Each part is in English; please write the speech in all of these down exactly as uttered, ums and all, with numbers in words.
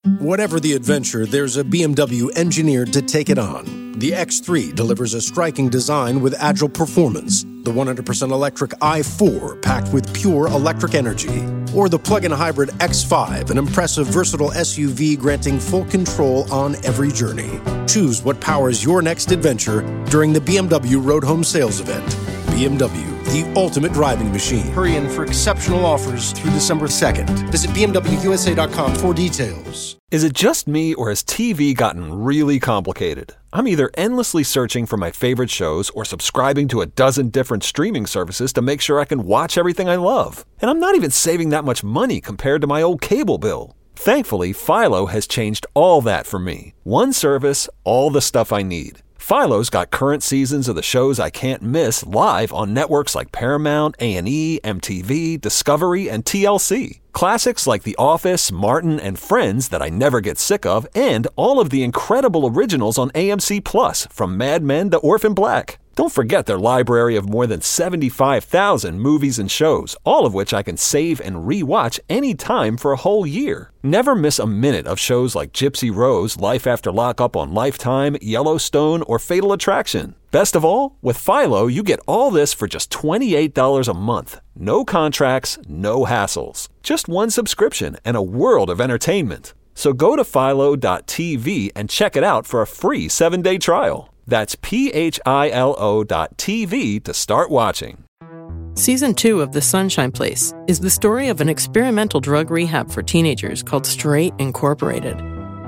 Whatever the adventure, there's a B M W engineered to take it on. The X three delivers a striking design with agile performance. The one hundred percent electric i four, packed with pure electric energy. Or the plug-in hybrid X five, an impressive, versatile S U V granting full control on every journey. Choose what powers your next adventure during the B M W Road Home Sales Event. B M W, the ultimate driving machine. Hurry in for exceptional offers through December second. Visit B M W U S A dot com for details. Is it just me, or has T V gotten really complicated? I'm either endlessly searching for my favorite shows or subscribing to a dozen different streaming services to make sure I can watch everything I love. And I'm not even saving that much money compared to my old cable bill. Thankfully, Philo has changed all that for me. One service, all the stuff I need. Philo's got current seasons of the shows I can't miss live on networks like Paramount, A and E, M T V, Discovery, and T L C. Classics like The Office, Martin, and Friends that I never get sick of, and all of the incredible originals on A M C Plus, from Mad Men to Orphan Black. Don't forget their library of more than seventy-five thousand movies and shows, all of which I can save and re-watch anytime for a whole year. Never miss a minute of shows like Gypsy Rose, Life After Lockup on Lifetime, Yellowstone, or Fatal Attraction. Best of all, with Philo, you get all this for just twenty-eight dollars a month. No contracts, no hassles. Just one subscription and a world of entertainment. So go to philo dot t v and check it out for a free seven-day trial. That's P H I L O dot T V to start watching. Season two of The Sunshine Place is the story of an experimental drug rehab for teenagers called Straight Incorporated,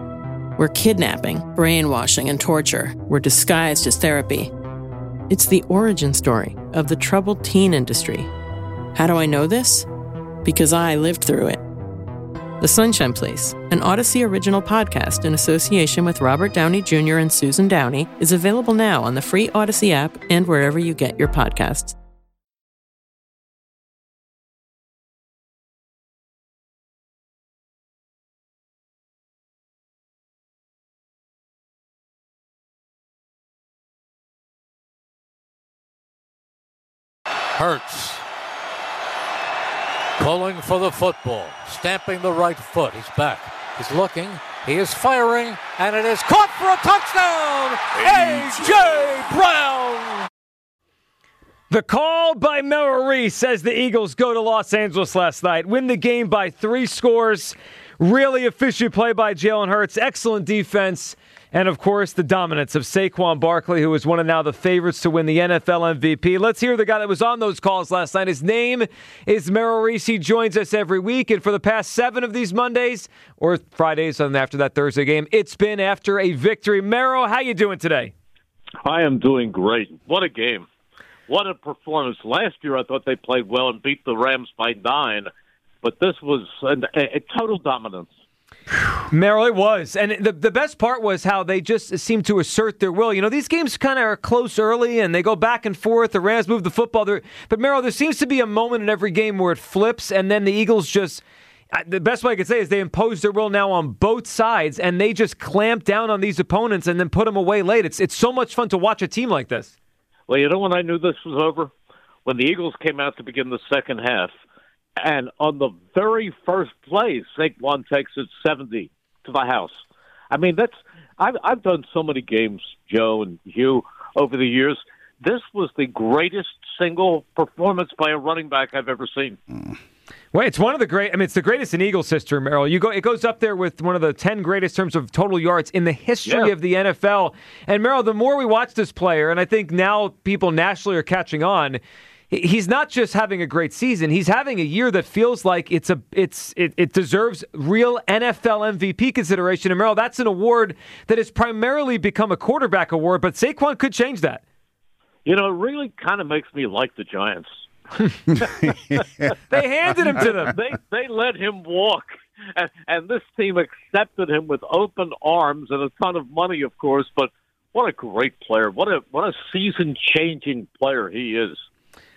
where kidnapping, brainwashing, and torture were disguised as therapy. It's the origin story of the troubled teen industry. How do I know this? Because I lived through it. The Sunshine Place, an Odyssey original podcast in association with Robert Downey Junior and Susan Downey, is available now on the free Odyssey app and wherever you get your podcasts. Hurts. Pulling for the football, stamping the right foot. He's back. He's looking. He is firing, and it is caught for a touchdown. A J. Brown. The call by Merrill Reese says the Eagles go to Los Angeles last night, win the game by three scores. Really efficient play by Jalen Hurts. Excellent defense. And, of course, the dominance of Saquon Barkley, who is one of now the favorites to win the N F L M V P. Let's hear the guy that was on those calls last night. His name is Merrill Reese. He joins us every week. And for the past seven of these Mondays, or Fridays, and after that Thursday game, it's been after a victory. Merrill, how you doing today? I am doing great. What a game. What a performance. Last year I thought they played well and beat the Rams by nine. But this was a, a total dominance. Merrill, it was. And the the best part was how they just seemed to assert their will. You know, these games kind of are close early, and they go back and forth. The Rams move the football. There, but, Merrill, there seems to be a moment in every game where it flips, and then the Eagles just – the best way I could say is they impose their will now on both sides, and they just clamp down on these opponents and then put them away late. It's, it's so much fun to watch a team like this. Well, you know when I knew this was over? When the Eagles came out to begin the second half. And on the very first play, Saquon takes it seventy to the house. I mean, that's I've I've done so many games, Joe and Hugh, over the years. This was the greatest single performance by a running back I've ever seen. Mm. Well, it's one of the great. I mean, it's the greatest in Eagles history, Merrill. You go, it goes up there with one of the ten greatest terms of total yards in the history yeah. of the N F L. And Merrill, the more we watch this player, and I think now people nationally are catching on. He's not just having a great season. He's having a year that feels like it's a it's it, it deserves real N F L M V P consideration. And Merrill, that's an award that has primarily become a quarterback award, but Saquon could change that. You know, it really kind of makes me like the Giants. They handed him to them. They they let him walk, and, and this team accepted him with open arms and a ton of money, of course. But what a great player! What a what a season-changing player he is.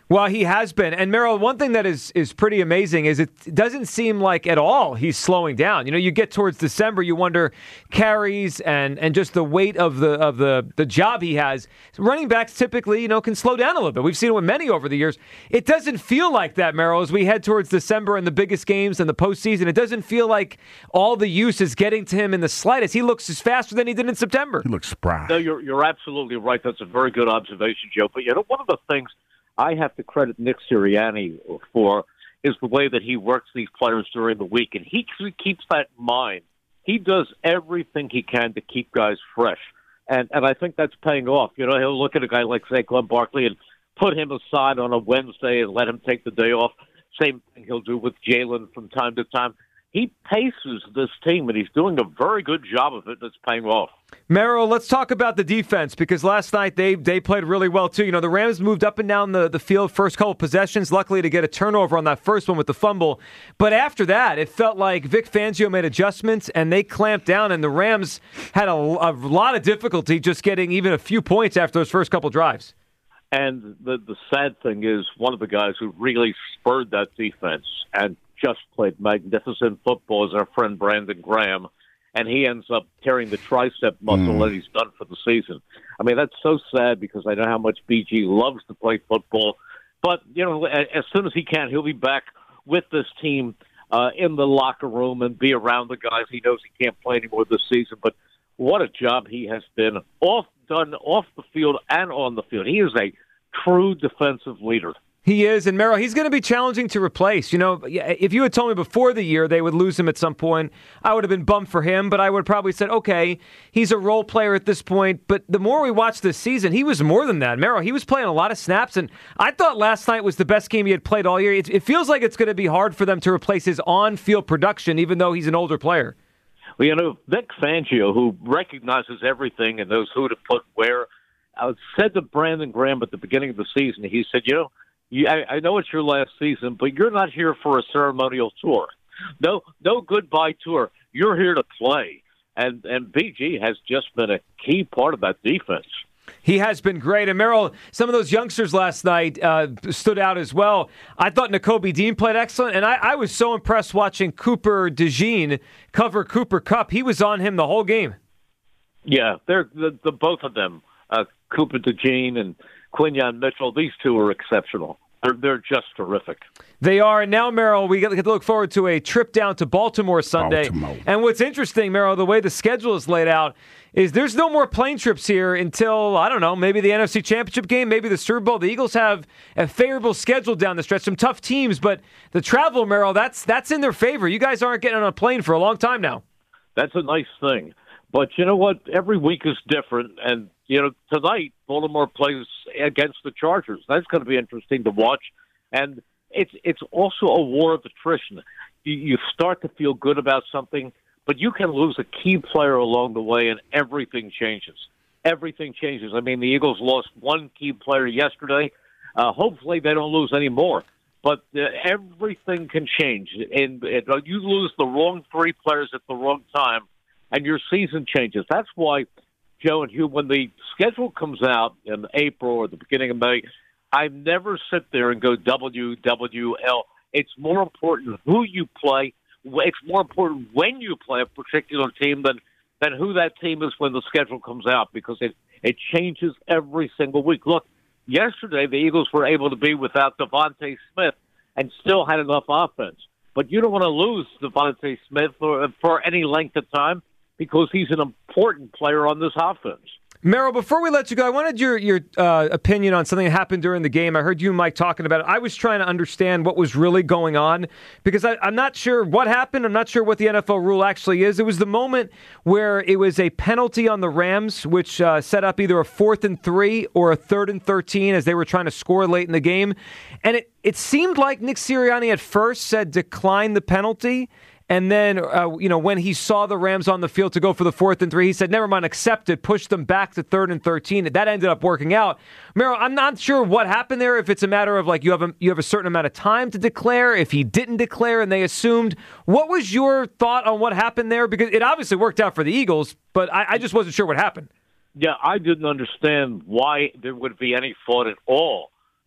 Well, he has been. And Merrill, one thing that is is pretty amazing is it doesn't seem like at all he's slowing down. You know, you get towards December, you wonder carries and and just the weight of the of the the job he has. Running backs typically, you know, can slow down a little bit. We've seen it with many over the years. It doesn't feel like that, Merrill, as we head towards December and the biggest games and the postseason. It doesn't feel like all the use is getting to him in the slightest. He looks as faster than he did in September. He looks spry. No, you're you're absolutely right. That's a very good observation, Joe. But you know, one of the things I have to credit Nick Sirianni for is the way that he works these players during the week, and he keeps that in mind. He does everything he can to keep guys fresh, and and I think that's paying off. You know, he'll look at a guy like Saquon Barkley and put him aside on a Wednesday and let him take the day off. Same thing he'll do with Jalen from time to time. He paces this team, and he's doing a very good job of it. That's paying off. Merrill, let's talk about the defense, because last night they they played really well, too. You know, the Rams moved up and down the, the field first couple possessions, luckily to get a turnover on that first one with the fumble. But after that, it felt like Vic Fangio made adjustments, and they clamped down, and the Rams had a, a lot of difficulty just getting even a few points after those first couple drives. And the, the sad thing is one of the guys who really spurred that defense and just played magnificent football is our friend Brandon Graham, and he ends up tearing the tricep muscle mm. that he's done for the season. I mean, that's so sad because I know how much B G loves to play football. But, you know, as soon as he can, he'll be back with this team uh, in the locker room and be around the guys. He knows he can't play anymore this season, but what a job he has been off done off the field and on the field. He is a true defensive leader. He is, and Merrill, he's going to be challenging to replace. You know, if you had told me before the year they would lose him at some point, I would have been bummed for him, but I would have probably said, okay, he's a role player at this point. But the more we watch this season, he was more than that. Merrill, he was playing a lot of snaps, and I thought last night was the best game he had played all year. It, it feels like it's going to be hard for them to replace his on-field production, even though he's an older player. Well, you know, Vic Fangio, who recognizes everything and knows who to put where, I said to Brandon Graham at the beginning of the season, he said, you know, You, I, I know it's your last season, but you're not here for a ceremonial tour. No, no goodbye tour. You're here to play, and and B G has just been a key part of that defense. He has been great. And Merrill, some of those youngsters last night uh, stood out as well. I thought Nakobe Dean played excellent, and I, I was so impressed watching Cooper DeJean cover Cooper Kupp. He was on him the whole game. Yeah, they're the, the both of them, uh, Cooper DeJean and Quinyon Mitchell. These two are exceptional. They're, they're just terrific. They are. And now, Merrill, we get to look forward to a trip down to Baltimore Sunday. Baltimore. And what's interesting, Merrill, the way the schedule is laid out, is there's no more plane trips here until, I don't know, maybe the N F C Championship game, maybe the Super Bowl. The Eagles have a favorable schedule down the stretch, some tough teams, but the travel, Merrill, that's that's in their favor. You guys aren't getting on a plane for a long time now. That's a nice thing. But you know what? Every week is different, and you know, tonight, Baltimore plays against the Chargers. That's going to be interesting to watch. And it's it's also a war of attrition. You, you start to feel good about something, but you can lose a key player along the way, and everything changes. Everything changes. I mean, the Eagles lost one key player yesterday. Uh, hopefully they don't lose any more. But uh, everything can change. And, and uh, you lose the wrong three players at the wrong time, and your season changes. That's why, Joe and Hugh, when the schedule comes out in April or the beginning of May, I never sit there and go W W L. It's more important who you play. It's more important when you play a particular team than, than who that team is when the schedule comes out, because it, it changes every single week. Look, yesterday the Eagles were able to be without Devontae Smith and still had enough offense. But you don't want to lose Devontae Smith for, for any length of time, because he's an important player on this offense. Merrill, before we let you go, I wanted your your uh, opinion on something that happened during the game. I heard you and Mike talking about it. I was trying to understand what was really going on, because I, I'm not sure what happened. I'm not sure what the N F L rule actually is. It was the moment where it was a penalty on the Rams, which uh, set up either a fourth and three or a third and thirteen as they were trying to score late in the game. And it, it seemed like Nick Sirianni at first said decline the penalty. And then, uh, you know, when he saw the Rams on the field to go for the fourth and three, he said, never mind, accept it, push them back to third and thirteen. That ended up working out. Merrill, I'm not sure what happened there, if it's a matter of, like, you have a, you have a certain amount of time to declare, if he didn't declare and they assumed. What was your thought on what happened there? Because it obviously worked out for the Eagles, but I, I just wasn't sure what happened. Yeah, I didn't understand why there would be any thought at all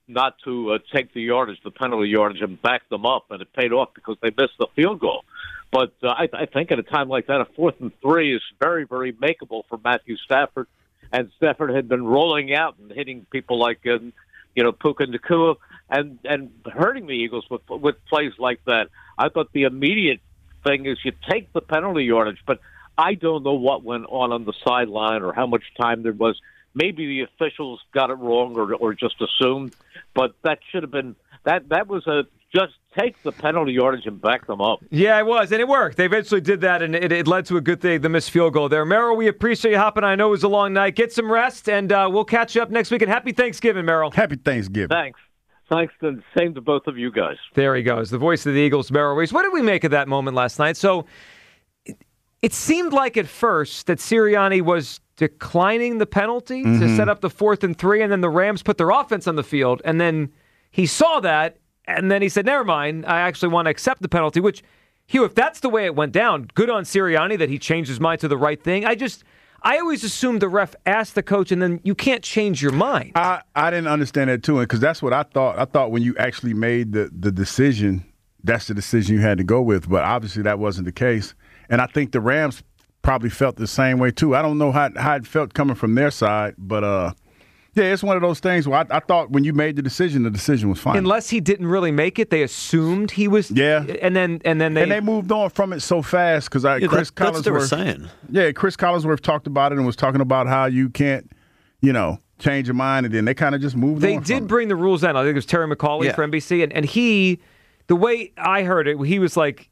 not to uh, take the yardage, the penalty yardage, and back them up, and it paid off because they missed the field goal. But uh, I, I think at a time like that, a fourth and three is very, very makeable for Matthew Stafford. And Stafford had been rolling out and hitting people like, uh, you know, Puka Nacua and, and hurting the Eagles with, with plays like that. I thought the immediate thing is you take the penalty yardage, but I don't know what went on on the sideline or how much time there was. Maybe the officials got it wrong or, or just assumed, but that should have been that. That was a just take the penalty yardage and back them up. Yeah, it was, and it worked. They eventually did that, and it, it led to a good thing, the missed field goal there. Merrill, we appreciate you hopping. I know it was a long night. Get some rest, and uh, we'll catch you up next week. And happy Thanksgiving, Merrill. Happy Thanksgiving. Thanks. Thanks, and same to both of you guys. There he goes, the voice of the Eagles, Merrill Reese. What did we make of that moment last night? So it, it seemed like at first that Sirianni was declining the penalty mm-hmm. to set up the fourth and three, and then the Rams put their offense on the field, and then he saw that, and then he said, never mind, I actually want to accept the penalty, which, Hugh, if that's the way it went down, good on Sirianni that he changed his mind to the right thing. I just, I always assumed the ref asked the coach, and then you can't change your mind. I, I didn't understand that, too, because that's what I thought. I thought when you actually made the, the decision, that's the decision you had to go with, but obviously that wasn't the case. And I think the Rams probably felt the same way, too. I don't know how, how it felt coming from their side, but uh, yeah, it's one of those things where I, I thought when you made the decision, the decision was fine. Unless he didn't really make it, they assumed he was. Yeah, and then and then they and they moved on from it so fast because I yeah, Chris that, Collinsworth. That's what they were saying. Yeah, Chris Collinsworth talked about it and was talking about how you can't, you know, change your mind, and then they kind of just moved they on. They did from bring it. the rules down. I think it was Terry McAuliffe yeah. for N B C, and and he, the way I heard it, he was like,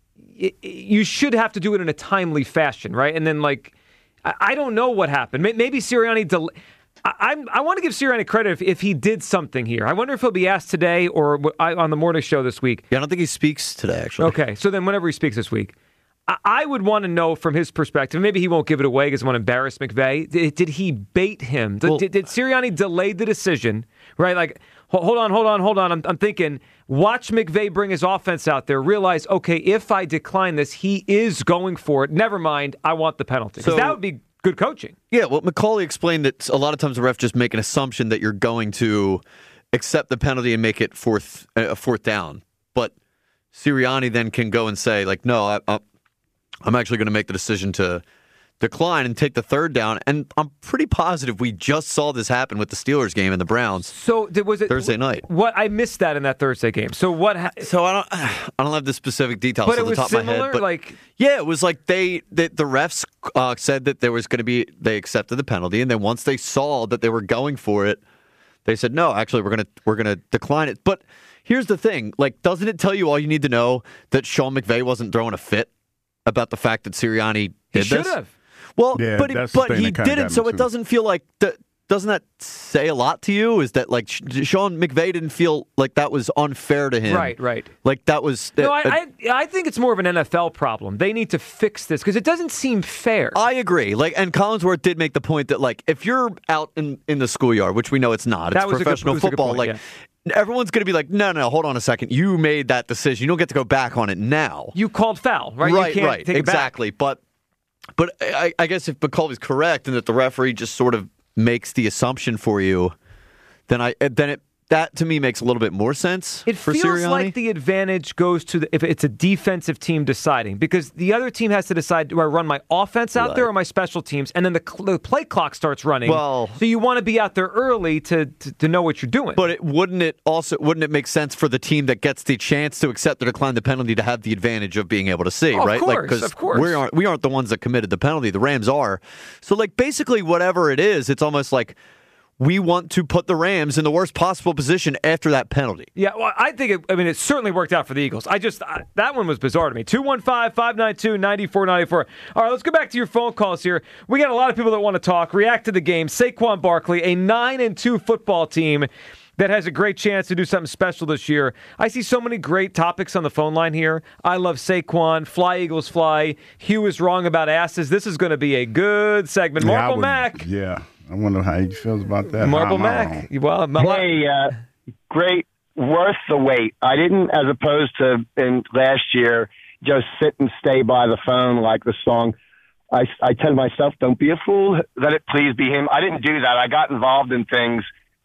you should have to do it in a timely fashion, right? And then like. I don't know what happened. Maybe Sirianni. Del- I, I'm, I want to give Sirianni credit if, if he did something here. I wonder if he'll be asked today or on the morning show this week. Yeah, I don't think he speaks today, actually. Okay, so then whenever he speaks this week, I, I would want to know from his perspective. Maybe he won't give it away because he won't embarrass McVay. Did, did he bait him? Did, well, did, did Sirianni delay the decision? Right, like. Hold on, hold on, hold on. I'm, I'm thinking, watch McVay bring his offense out there. Realize, okay, if I decline this, he is going for it. Never mind, I want the penalty. Because so, that would be good coaching. Yeah, well, McCauley explained that a lot of times the ref just make an assumption that you're going to accept the penalty and make it fourth uh, fourth down. But Sirianni then can go and say, like, no, I, I, I'm actually going to make the decision to decline and take the third down. And I'm pretty positive we just saw this happen with the Steelers game and the Browns. So was it Thursday night? What I missed that in that Thursday game. So what? Ha- so I don't, I don't have the specific details but at the top similar, of my head. But like yeah, it was like they, they the refs uh, said that there was going to be they accepted the penalty, and then once they saw that they were going for it, they said no, actually we're gonna we're gonna decline it. But here's the thing: like, doesn't it tell you all you need to know that Sean McVay wasn't throwing a fit about the fact that Sirianni did he should this? have. Well, yeah, but it, but he didn't, so it doesn't feel like the, doesn't that say a lot to you? Is that like Sean McVay didn't feel like that was unfair to him? Right, right. Like that was. No, uh, I, I I think it's more of an N F L problem. They need to fix this because it doesn't seem fair. I agree. Like, and Collinsworth did make the point that like if you're out in, in the schoolyard, which we know it's not, it's professional good, football. Point, like. Yeah. Everyone's going to be like, no, no, hold on a second. You made that decision. You don't get to go back on it now. You called foul, right? Right, you can't right, take exactly. It back. But, but I, I guess if McCauley's correct and that the referee just sort of makes the assumption for you, then I then it that to me makes a little bit more sense. It for feels Sirianni. like the advantage goes to the, if it's a defensive team deciding, because the other team has to decide: do I run my offense out right. there or my special teams? And then the, the play clock starts running. Well, so you want to be out there early to, to to know what you're doing. But it, wouldn't it also wouldn't it make sense for the team that gets the chance to accept or decline the penalty to have the advantage of being able to see, oh, right? Of course, like, 'cause of course. we aren't we aren't the ones that committed the penalty. The Rams are. So like basically whatever it is, it's almost like. We want to put the Rams in the worst possible position after that penalty. Yeah, well, I think, it, I mean, it certainly worked out for the Eagles. I just, I, that one was bizarre to me. two one five, five nine two, nine four nine four. All right, let's go back to your phone calls here. We got a lot of people that want to talk, react to the game. Saquon Barkley, a nine and two football team that has a great chance to do something special this year. I see so many great topics on the phone line here. I love Saquon. Fly, Eagles, fly. Hugh is wrong about asses. This is going to be a good segment. Yeah, Marble would, Mac. Yeah. I wonder how he feels about that. Marble how Mac. Well, hey, uh, great, worth the wait. I didn't, as opposed to in last year, just sit and stay by the phone like the song. I, I tell myself, don't be a fool, let it please be him. I didn't do that. I got involved in things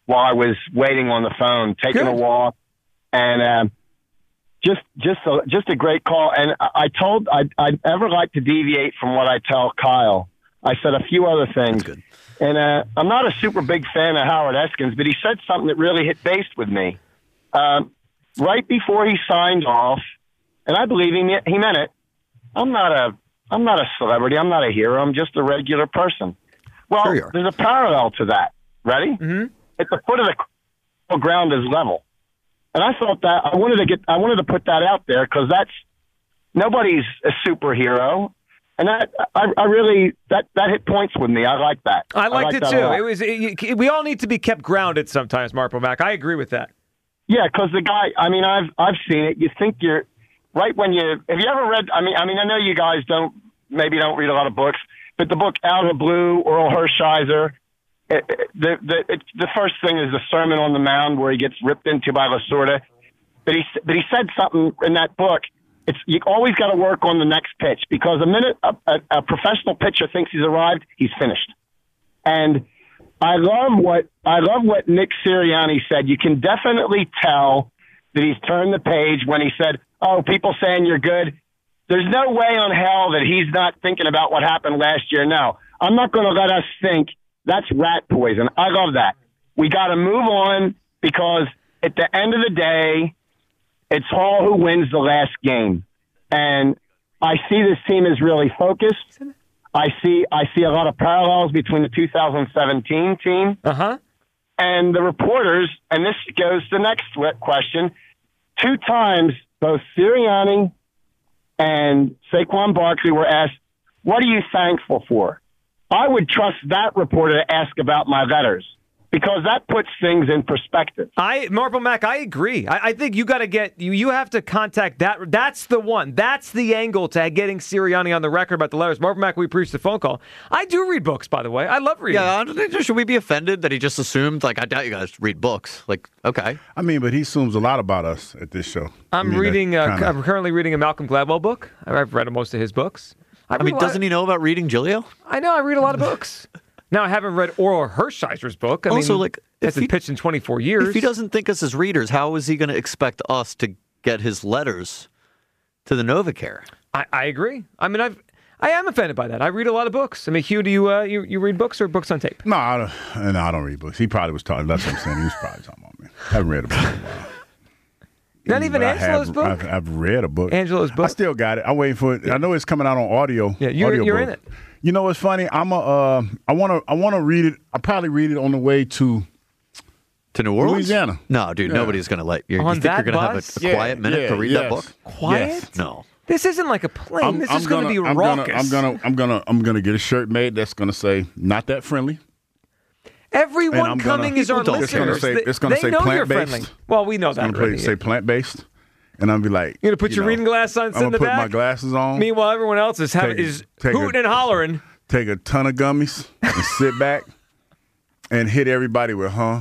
while I was waiting on the phone, taking Good. a walk, and um, just just a, just a great call. And I, I told I I'd ever like to deviate from what I tell Kyle. I said a few other things, and uh, I'm not a super big fan of Howard Eskins, but he said something that really hit base with me. Um, right before he signed off, and I believe he he meant it. I'm not a I'm not a celebrity. I'm not a hero. I'm just a regular person. Well, Sure there's a parallel to that. Ready? Mm-hmm. At the foot of the ground is level, and I thought that I wanted to get I wanted to put that out there because that's nobody's a superhero, and that I, I really that that hit points with me. I like that. I liked like it that too. a lot. It was. It, we all need to be kept grounded sometimes, Marple Mac. I agree with that. Yeah, because the guy. I mean, I've I've seen it. You think you're right when you have you ever read? I mean, I mean, I know you guys don't maybe don't read a lot of books, but the book Out of the Blue, Oral Hershiser. It, it, the the it, the first thing is the Sermon on the Mount where he gets ripped into by Lasorda, but he but he said something in that book. It's you always got to work on the next pitch because the minute a, a, a professional pitcher thinks he's arrived, he's finished. And I love what I love what Nick Sirianni said. You can definitely tell that he's turned the page when he said, "Oh, people saying you're good." There's no way on hell that he's not thinking about what happened last year. No, I'm not going to let us think. That's rat poison. I love that. We got to move on because at the end of the day, it's Hall who wins the last game. And I see this team is really focused. I see I see a lot of parallels between the two thousand seventeen team uh-huh. and the reporters. And this goes to the next question. Two times, both Sirianni and Saquon Barkley were asked, what are you thankful for? I would trust that reporter to ask about my letters because that puts things in perspective. I Marple Mac, I agree. I, I think you got to get you. You have to contact that. That's the one. That's the angle to getting Sirianni on the record about the letters. Marple Mac, we appreciate the phone call. I do read books, by the way. I love reading. Yeah, I don't think- should we be offended that he just assumed? Like, I doubt you guys read books. Like, okay. I mean, but he assumes a lot about us at this show. I'm I mean, reading. that Uh, kinda- I'm currently reading a Malcolm Gladwell book. I've read most of his books. I mean, doesn't he know about reading Giglio? I know. I read a lot of books. Now, I haven't read Oral Hershiser's book. I Also, mean, like, it's if been he- pitched in twenty-four years. If he doesn't think us as readers, how is he going to expect us to get his letters to the NovaCare? I, I agree. I mean, I've I am offended by that. I read a lot of books. I mean, Hugh, do you uh, you, you read books or books on tape? No, I don't, no, I don't read books. He probably was talking. That's what I'm saying. He was probably talking about me. I haven't read a book in a while. Not even But I Angelo's have- book? I've, I've read a book. Angelo's book? I still got it. I'm waiting for it. I know it's coming out on audio. Yeah, you're- audio you're book. in it. You know what's funny? I'm a. Uh, I want to. I want to read it. I'll probably read it on the way to To New Orleans? Louisiana. No, dude, Yeah. nobody's going to let you. On You think you're that going to have bus? a, a Yeah, quiet minute yeah, to read yes. that book? Quiet? Yes. No. This isn't like a plane. this is going to be I'm raucous. Gonna, I'm gonna. I'm gonna. I'm gonna get a shirt made that's gonna say "not that friendly." And Everyone I'm gonna- coming is our People don't It's gonna listeners. say. They- It's gonna they say know you're plant friendly. based. Well, we know It's that gonna already. say plant based, and I'll be like, You're gonna put your know, reading glasses on, sit I'm in the gonna put back. my glasses on. Meanwhile, everyone else is having, Take- is take a- hooting and hollering. Take a ton of gummies and sit back and hit everybody with huh,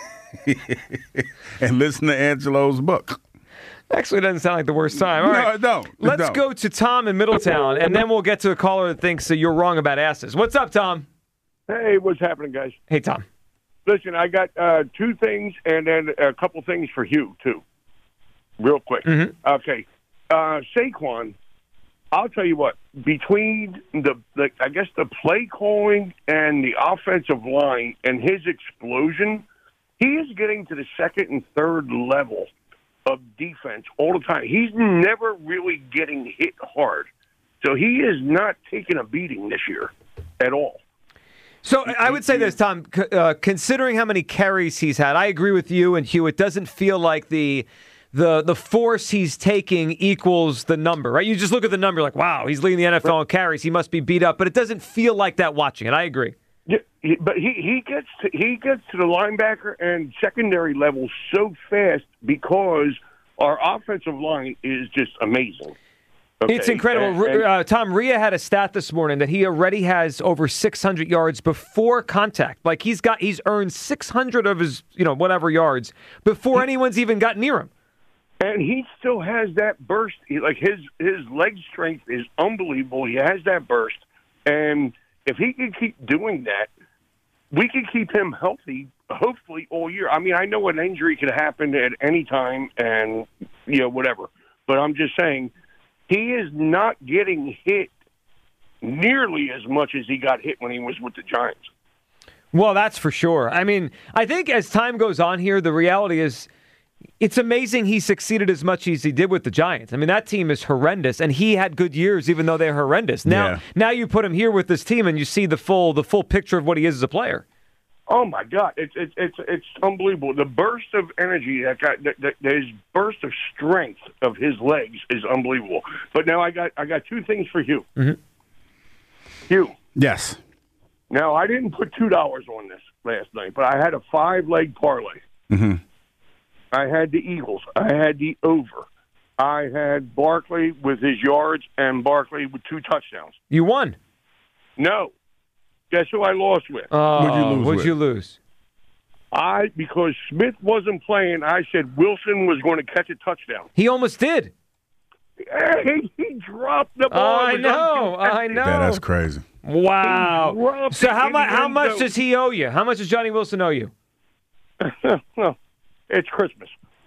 and listen to Angelo's book. Actually, it doesn't sound like the worst time. All No, right. it don't. It Let's don't. go to Tom in Middletown, and then we'll get to a caller that thinks that you're wrong about asses. What's up, Tom? Hey, what's happening, guys? Hey, Tom. Listen, I got uh, two things and then a couple things for Hugh, too. Real quick. Mhm. Okay. Uh, Saquon, I'll tell you what, between the, the, I guess, the play calling and the offensive line and his explosion, he is getting to the second and third level of defense all the time. He's never really getting hit hard. So he is not taking a beating this year at all. So I would say this, Tom. c- Uh, considering how many carries he's had, I agree with you and Hugh. It doesn't feel like the the the force he's taking equals the number, right? You just look at the number, like, wow, he's leading the N F L in carries. He must be beat up, but it doesn't feel like that watching it. I agree. Yeah, he, but he, he gets to, he gets to the linebacker and secondary level so fast because our offensive line is just amazing. Okay? It's incredible. And- and- uh, Tom, Rhea had a stat this morning that he already has over six hundred yards before contact. Like he's got, he's earned six hundred of his, you know, whatever yards before anyone's even got near him. And he still has that burst. He, like his his leg strength is unbelievable. He has that burst, and if he can keep doing that, we can keep him healthy, hopefully, all year. I mean, I know an injury could happen at any time and, you know, whatever. But I'm just saying, he is not getting hit nearly as much as he got hit when he was with the Giants. Well, that's for sure. I mean, I think as time goes on here, the reality is it's amazing he succeeded as much as he did with the Giants. I mean, that team is horrendous, and he had good years even though they're horrendous. Now, Yeah. now you put him here with this team, and you see the full the full picture of what he is as a player. Oh my God, it's it's it's it's unbelievable. The burst of energy that got that, that, his burst of strength of his legs is unbelievable. But now I got I got two things for Hugh. Mm-hmm. Hugh. Yes. Now I didn't put two dollars on this last night, but I had a five leg parlay. Mm-hmm. I had the Eagles. I had the over. I had Barkley with his yards and Barkley with two touchdowns. You won. No. Guess who I lost with? Oh, What'd you lose what'd with? you lose? I because Smith wasn't playing, I said Wilson was going to catch a touchdown. He almost did. Hey, he dropped the ball. I It was know. I uncontested. know. Yeah, that's crazy. Wow. He dropped So it how in much? the How end much zone. does he owe you? How much does Johnny Wilson owe you? Well, it's Christmas.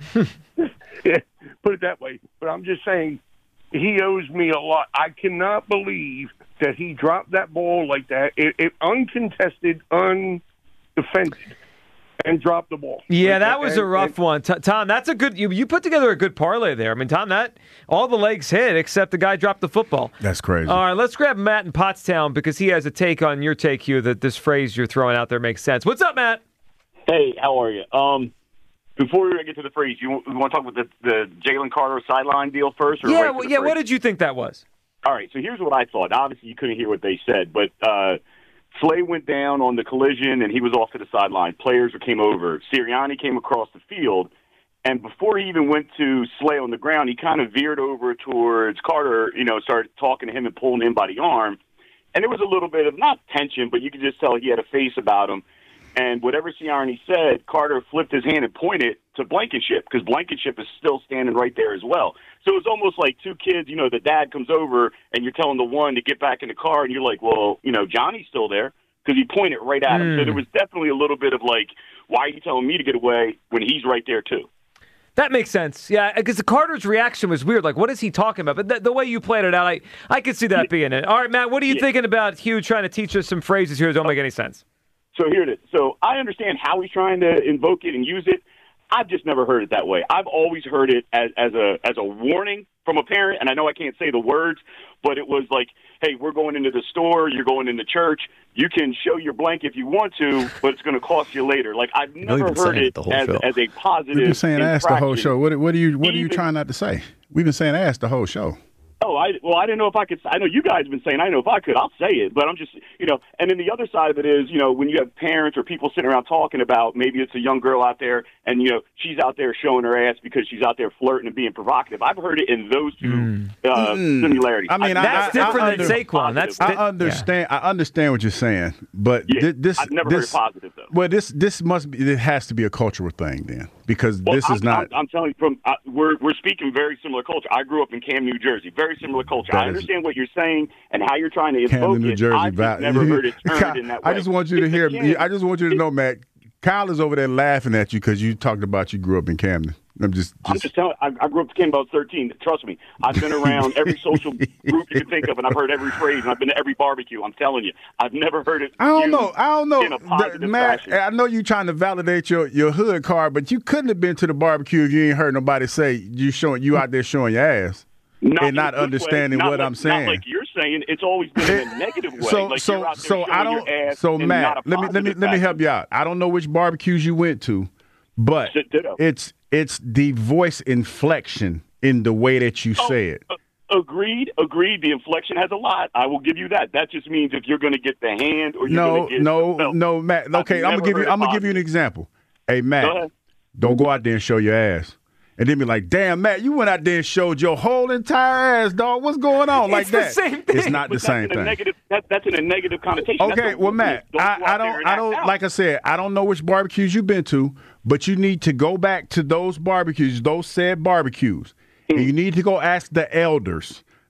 Yeah, put it that way. But I'm just saying, he owes me a lot. I cannot believe that he dropped that ball like that. It, it uncontested, undefended, and dropped the ball. Yeah, Like that was and- a rough and- one. T- Tom, that's a good. You, you put together a good parlay there. I mean, Tom, that all the legs hit except the guy dropped the football. That's crazy. All right, let's grab Matt in Pottstown because he has a take on your take, Hugh, that this phrase you're throwing out there makes sense. What's up, Matt? Hey, how are you? Um, before we get to the phrase, you, you want to talk about the, the Jalen Carter sideline deal first? Or Yeah, right to well, the yeah. phrase? What did you think that was? All right, so here's what I thought. Obviously, you couldn't hear what they said, but uh, Slay went down on the collision, and he was off to the sideline. Players came over. Sirianni came across the field, and before he even went to Slay on the ground, he kind of veered over towards Carter, you know, started talking to him and pulling him by the arm. And there was a little bit of, not tension, but you could just tell he had a face about him. And whatever Sirianni said, Carter flipped his hand and pointed to Blankenship because Blankenship is still standing right there as well. So it was almost like two kids, you know, the dad comes over and you're telling the one to get back in the car and you're like, well, you know, Johnny's still there because he pointed right at him. Mm. So there was definitely a little bit of like, why are you telling me to get away when he's right there too? That makes sense. Yeah, because the Carter's reaction was weird. Like, what is he talking about? But th- the way you played it out, I, I could see that being it. All right, Matt, what are you Yeah. thinking about Hugh trying to teach us some phrases here that don't make any sense? So here it is. So I understand how he's trying to invoke it and use it. I've just never heard it that way. I've always heard it as, as a as a warning from a parent, and I know I can't say the words, but it was like, hey, we're going into the store, you're going into church, you can show your blank if you want to, but it's going to cost you later. Like, I've You know, never you've been heard saying it it the whole as, show. as a positive We've been saying ask the whole infraction. show. What, what are you What are you Even- trying not to say? We've been saying ask the whole show. Oh, I well, I didn't know if I could. I know you guys have been saying. I know if I could, I'll say it. But I'm just, you know. And then the other side of it is, you know, when you have parents or people sitting around talking about maybe it's a young girl out there, and you know she's out there showing her ass because she's out there flirting and being provocative. I've heard it in those two Mm. uh, Mm. similarities. I mean, I've I- That's never- I- different I than under- Saquon. That's I di- understand. I understand what you're saying, but Yeah, thi- this I've never this heard it positive though. well, this this must be. It has to be a cultural thing then, because Well, this I'm, is not. I'm, I'm telling you, from uh, we're we're speaking very similar culture. I grew up in Camden, New Jersey. Very similar culture. That I is- understand what you're saying and how you're trying to invoke Camden, New it. Jersey. I've just va- never heard it turned in that way. I just want you to It's hear. again- I just want you to know, Matt. Kyle is over there laughing at you because you talked about you grew up in Camden. I'm just. I'm just just telling. I, I grew up in Camden about thirteen. Trust me, I've been around every social group you can think of, and I've heard every phrase, and I've been to every barbecue. I'm telling you, I've never heard it. I don't used know. I don't know, in a positive The- Matt. fashion. I know you trying to validate your, your hood card, but you couldn't have been to the barbecue if you ain't heard nobody say you showing you out there showing your ass Not and in not a good understanding way, not what like, I'm saying. Not like you're saying. It's always been in a negative way. So like so you're out there so showing I don't. Your ass So in Matt, not a let me let me positive let me help fashion. you out. I don't know which barbecues you went to, but Sit- ditto. it's it's the voice inflection in the way that you Oh, say it. uh, Agreed, agreed. The inflection has a lot. I will give you that. That just means if you're going to get the hand or you're No, going to get no, the belt. no, Matt. Okay, I've I'm gonna never give you. heard I'm gonna it give you an positive. example. Hey, Matt, Go ahead. don't go out there and show your ass. And then be like, damn, Matt, you went out there and showed your whole entire ass, dog. What's going on? Like It's the that. same thing. It's not But the that's same in a thing. negative. That, that's in a negative connotation. That's Okay, what well, we Matt, do. Don't I, go I out there don't, and I act don't, out. like I said, I don't know which barbecues you've been to, but you need to go back to those barbecues, those said barbecues, and you need to go ask the elders,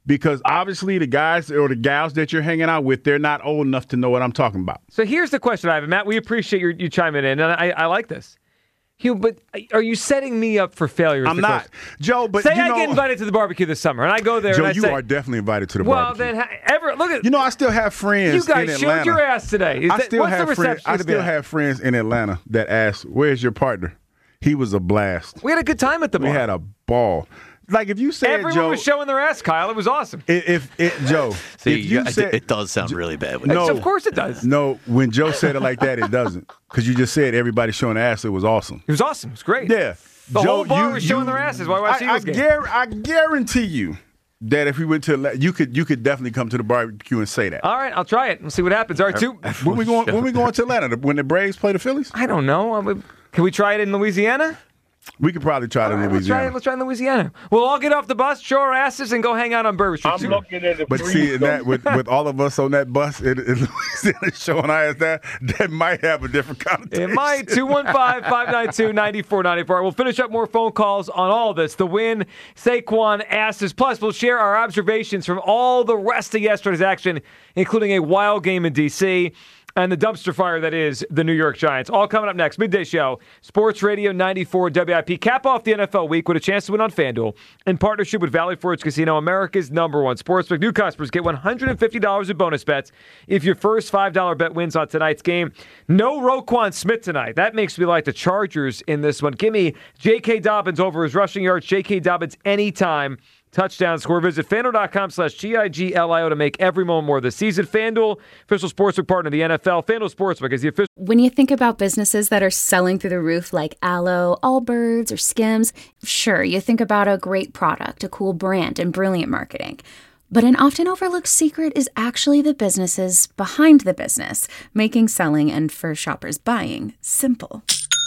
because obviously the guys or the gals that you're hanging out with, they're not old enough to know what I'm talking about. So here's the question I have, Matt. We appreciate your, you chiming in, and I, I like this. Hugh, but are you setting me up for failure? I'm not, question. Joe. But say you I know, get invited to the barbecue this summer, and I go there. Joe, and I you say, are definitely invited to the well, barbecue. then, ever look at you know, I still have friends. You guys in showed Atlanta. your ass today. Is I that, still what's have the friends. reception I gonna still be like? have friends in Atlanta that ask, "Where's your partner?" He was a blast. We had a good time at the bar. We had a ball. Like if you said, everyone Joe, was showing their ass, Kyle. It was awesome. If, if it, Joe, See, if you you, said, it does sound really bad. When no, of course it does. No, when Joe said it like that, it doesn't. Because you just said everybody showing their ass. It was awesome. It was awesome. It was great. Yeah, the Joe, whole bar you, was showing you, their asses while watching I, I, Eagles game. gar- I guarantee you that if we went to, you could, you could definitely come to the barbecue and say that. All right, I'll try it. We'll see what happens. All right, two. When we going? When we going to Atlanta? When the Braves play the Phillies? I don't know. I mean, can we try it in Louisiana? We could probably try it in All right, let's Louisiana. try it. Let's try it in Louisiana. We'll all get off the bus, show our asses, and go hang out on Bourbon Street. I'm soon. looking at the But free see, in throw. that with, with all of us on that bus in, in Louisiana showing our ass that, that might have a different connotation. It might. two one five, five nine two, nine four nine four. We'll finish up more phone calls on all of this. The win, Saquon asses. Plus, we'll share our observations from all the rest of yesterday's action, including a wild game in D C and the dumpster fire that is the New York Giants. All coming up next. Midday Show, Sports Radio ninety-four W I P. Cap off the N F L week with a chance to win on FanDuel in partnership with Valley Forge Casino, America's number one sportsbook. New customers get one hundred fifty dollars in bonus bets if your first five dollars bet wins on tonight's game. No Roquan Smith tonight. That makes me like the Chargers in this one. Give me J K. Dobbins over his rushing yards. J K. Dobbins anytime. Touchdown score. Visit FanDuel.com slash G I G L I O to make every moment more this season. FanDuel, official sportsbook partner of the N F L. FanDuel Sportsbook is the official. When you think about businesses that are selling through the roof like Aloe, Allbirds, or Skims, sure, you think about a great product, a cool brand, and brilliant marketing. But an often overlooked secret is actually the businesses behind the business, making selling and for shoppers buying simple.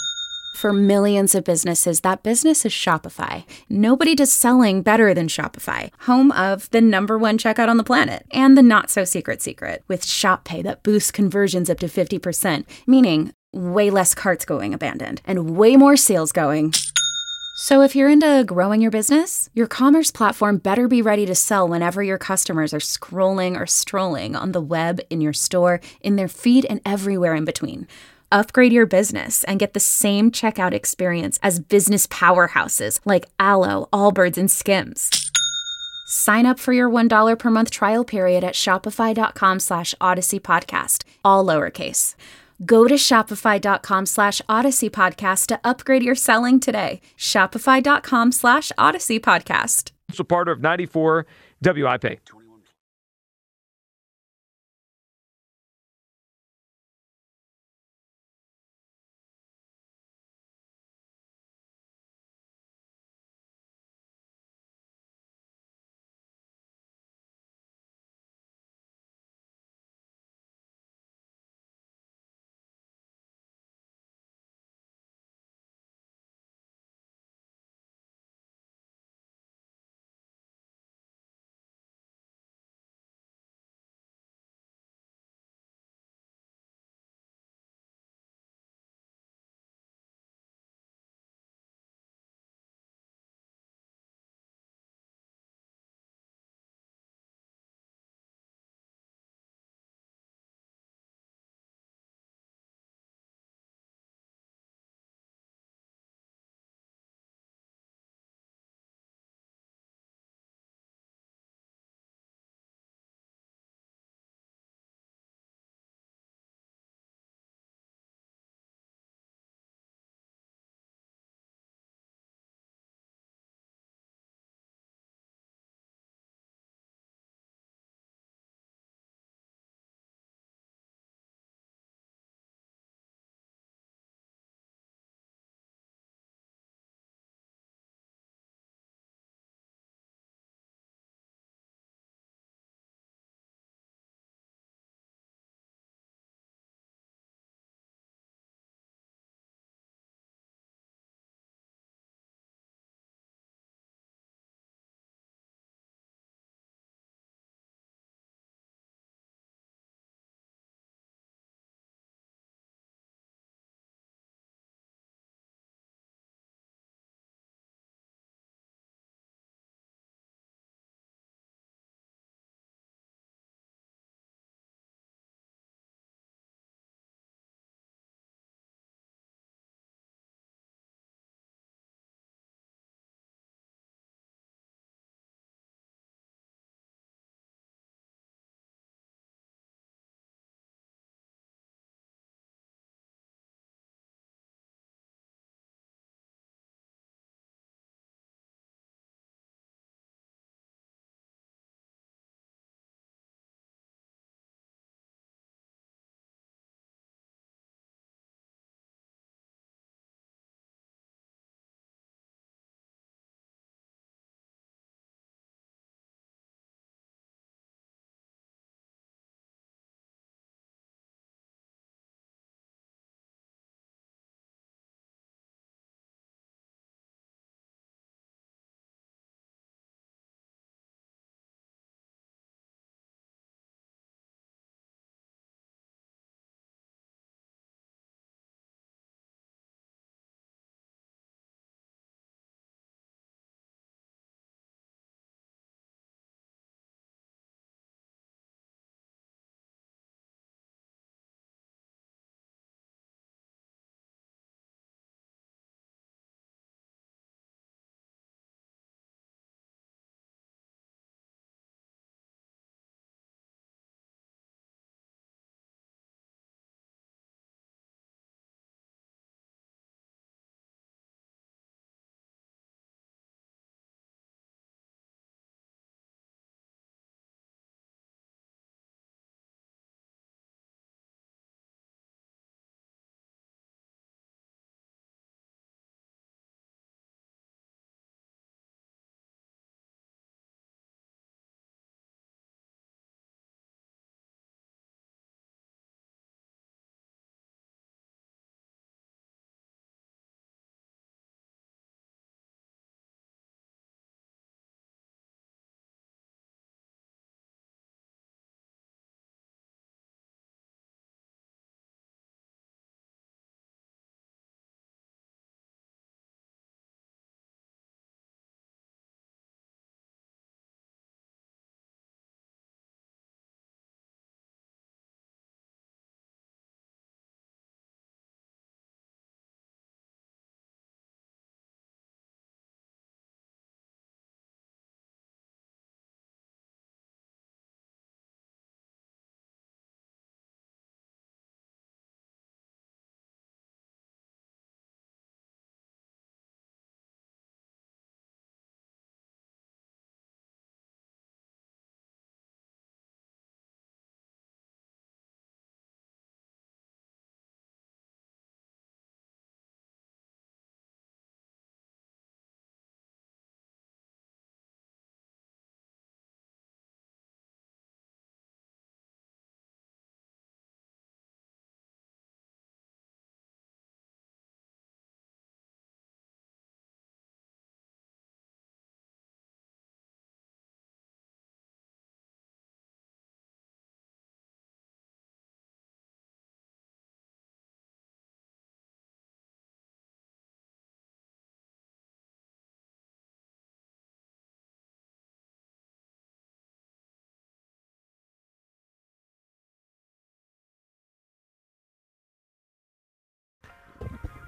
For millions of businesses, that business is Shopify. Nobody does selling better than Shopify, home of the number one checkout on the planet and the not-so-secret secret with Shop Pay that boosts conversions up to fifty percent, meaning way less carts going abandoned and way more sales going. So if you're into growing your business, your commerce platform better be ready to sell whenever your customers are scrolling or strolling on the web, in your store, in their feed, and everywhere in between. Upgrade your business and get the same checkout experience as business powerhouses like Aloe, Allbirds, and Skims. Sign up for your one dollar per month trial period at shopify.com slash Odyssey Podcast, all lowercase. Go to shopify.com slash Odyssey Podcast to upgrade your selling today. Shopify.com slash Odyssey Podcast. So part of ninety-four W I P.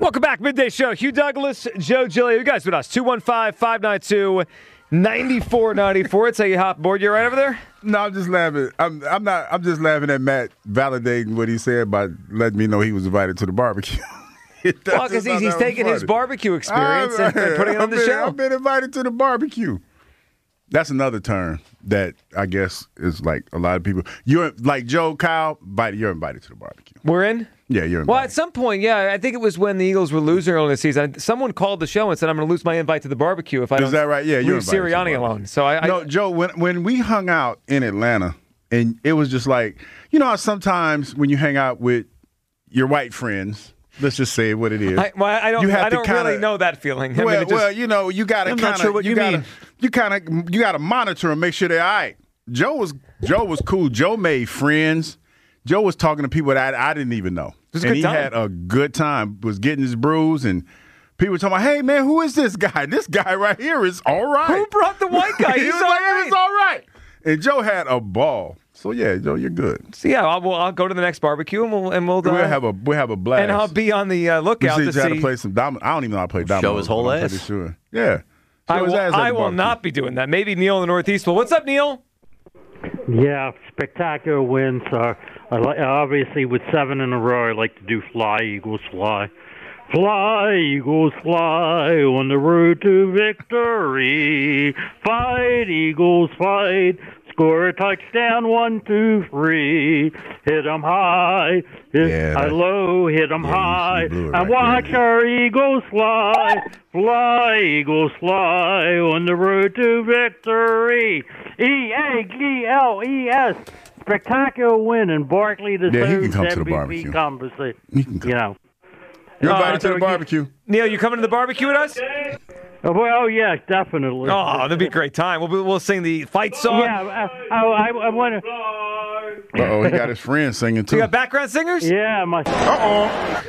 Welcome back, Midday Show. Hugh Douglas, Joe Giglio. You guys with us. two one five, five nine two, nine four nine four. That's how you hop aboard. You right over there? No, I'm just laughing. I'm I'm not. I'm just laughing at Matt validating what he said by letting me know he was invited to the barbecue. Well, because he's, he's taking his barbecue experience and, and putting it on the been, show. I've been invited to the barbecue. That's another term that I guess is like a lot of people. You're like Joe, Kyle, invited, you're invited to the barbecue. We're in? Yeah, you're invited. Well, at some point, yeah, I think it was when the Eagles were losing early in the season. Someone called the show and said, I'm going to lose my invite to the barbecue if I don't Is that right? Yeah, you're leave invited Sirianni alone. So I, No, I, Joe, when, when we hung out in Atlanta, and it was just like, you know how sometimes when you hang out with your white friends, let's just say what it is. I, well, I don't, you have I don't to kinda, really know that feeling. I Well, mean, it just, well, you know, you got to kind of, sure you, you got mean. to, you kind of, you got to monitor and make sure they're all right. Joe was, Joe was cool. Joe made friends. Joe was talking to people that I, I didn't even know, was a and good he time. had a good time. Was getting his brews, and people were talking about, "Hey, man, who is this guy? This guy right here is all right." Who brought the white guy? he He's was all like, right. "He's all right." And Joe had a ball. So yeah, Joe, you're good. So yeah, I'll, well, I'll go to the next barbecue and we'll and we'll, uh, We'll have a we'll have a blast. and I'll be on the uh, We lookout see to each other see. play some domino. I don't even know how to play domino. Show his whole I'm ass. pretty sure. Yeah. I Show his will, ass at I the will barbecue. not be doing that. Maybe Neil in the Northeast will. What's up, Neil? Yeah, spectacular win. So I li- obviously with seven in a row, I like to do fly, Eagles fly. Fly, Eagles fly on the road to victory. Fight, Eagles fight. Score a touchdown, one, two, three. Hit 'em high, hit Yeah, high that- low, hit 'em Yeah, you- high. you blew it And right watch there. our Eagles fly. Fly, Eagles fly on the road to victory. E A G L E S. Spectacular win, and Barkley Yeah, he can deserves come to the M V P barbecue. conversation. He can come. You know. You're Uh, invited to so the you- barbecue. Neil, you coming to the barbecue with us? Oh, well, yeah, definitely. Oh, that'd be a great time. We'll we'll sing the fight song. Yeah, I, I, I want to. Uh oh, he got his friends singing too. You got background singers? Yeah, my. Uh oh.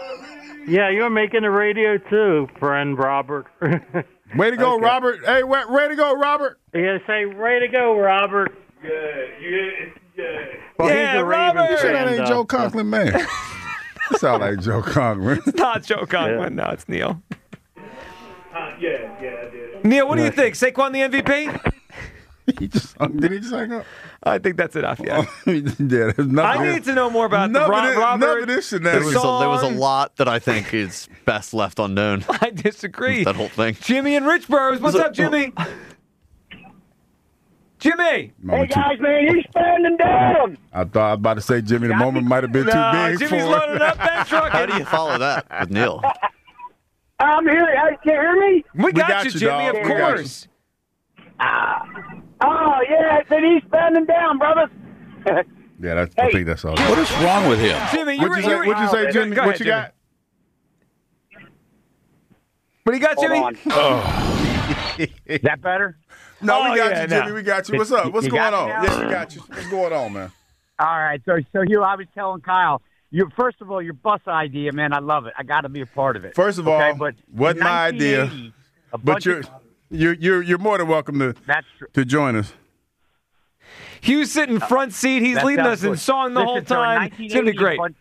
Yeah, you're making the radio too, friend Robert. Way to go, Okay. Robert. Hey, way, way to go, Robert. Yeah, say, way to go, Robert. Yeah, yeah, yeah. Well, Yeah, he's a Robert. Ravens You said that fan, ain't though. Joe Conklin, man. You sound like Joe Conklin. It's not Joe Conklin. No, it's Neil. Uh, yeah, yeah, I did. Neil, what do you think? Saquon the M V P? He just hung, did he just hang up? I think that's enough. Yeah. yeah, there's nothing. I need to know more about the None of Rob, this- Robert. none of this There shenanigans. was, a, there was a song. lot that I think is best left unknown. I disagree. That whole thing. Jimmy and Rich Burrows. What's So- up, Jimmy? Jimmy. Moment too- man, he's standing down. I thought I was about to say Jimmy. The moment might have been No, too big Jimmy's for loading it. up that truck. How do you follow that with Neil? I'm here. Hey, can you hear me? We got, got you, you, Jimmy, dog. of We got course. Oh, yeah, I said he's standing down, brother. Yeah, that's, I think that's all. What is wrong with him? Jimmy, you What'd were, you say? you were- What'd you say, Go- Jimmy? go What ahead, you Jimmy. got? What do you got, Hold Jimmy? on. Is that better? No, Oh, we got yeah, you, no. Jimmy. We got you. What's up? What's You going got on? me now? Yeah, we got you. What's going on, man? All right. So, so you, I was telling Kyle, you first of all, your bus idea, man, I love it. I got to be a part of it. First of Okay, all, but wasn't in my idea, nineteen eighty, a but bunch you're of- you're you're you're more than welcome to That's true. to join us. Hugh's sitting front seat. He's That leading sounds us in good. song the Listen, whole so in time. It's going to be 1980, great. a bunch-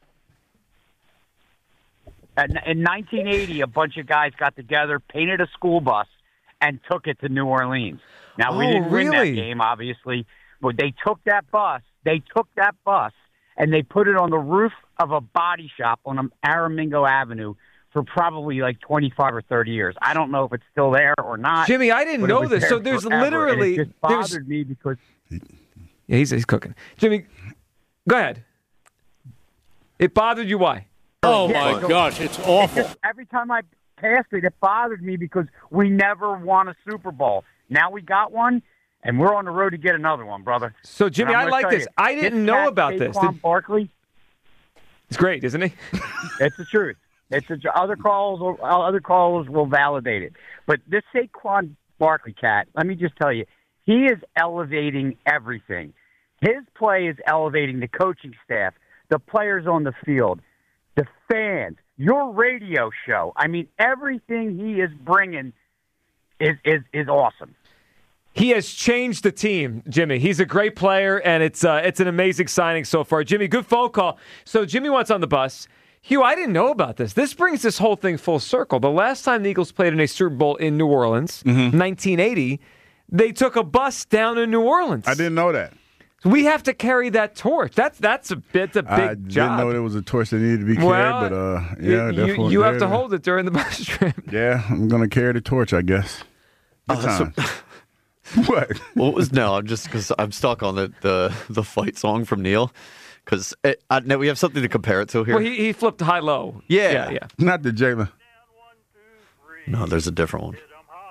In in nineteen eighty, a bunch of guys got together, painted a school bus, and took it to New Orleans. Now, we Oh, didn't win really? that game, obviously, but they took that bus, they took that bus, and they put it on the roof of a body shop on Aramingo Avenue for probably like twenty-five or thirty years. I don't know if it's still there or not. Jimmy, I didn't but it know was this. there So there's forever, and literally it just there's bothered me because yeah, he's he's cooking. Jimmy, go ahead. It bothered you? Why? Oh, Yeah, my so- gosh, it's It's awful. just every time I passed it, it bothered me because we never won a Super Bowl. Now we got one, and we're on the road to get another one, brother. So, Jimmy, And I'm I gonna like tell this. you, I didn't this know cat, about this. Saquon Did- Barkley, It's great, isn't he? it's the truth. It's the other calls. Will, other callers will validate it. But this Saquon Barkley cat, let me just tell you, he is elevating everything. His play is elevating the coaching staff, the players on the field, the fans, your radio show. I mean, everything he is bringing is is is awesome. He has changed the team, Jimmy. He's a great player, and it's uh, it's an amazing signing so far. Jimmy, good phone call. So Jimmy wants on the bus. Hugh, I didn't know about this. This brings this whole thing full circle. The last time the Eagles played in a Super Bowl in New Orleans, mm-hmm. nineteen eighty, they took a bus down in New Orleans. I didn't know that. We have to carry that torch. That's that's a bit a big I job. didn't know there was a torch that needed to be carried, well, but uh, yeah, you, definitely. You have to hold it during the bus trip. Yeah, I'm gonna carry the torch, I guess. Good Uh, time. so- What? What was no? I'm just because I'm stuck on the, the the fight song from Neil because now we have something to compare it to here. Well, he, he flipped high low. Yeah. yeah, yeah. Not the Jalen. No, there's a different one.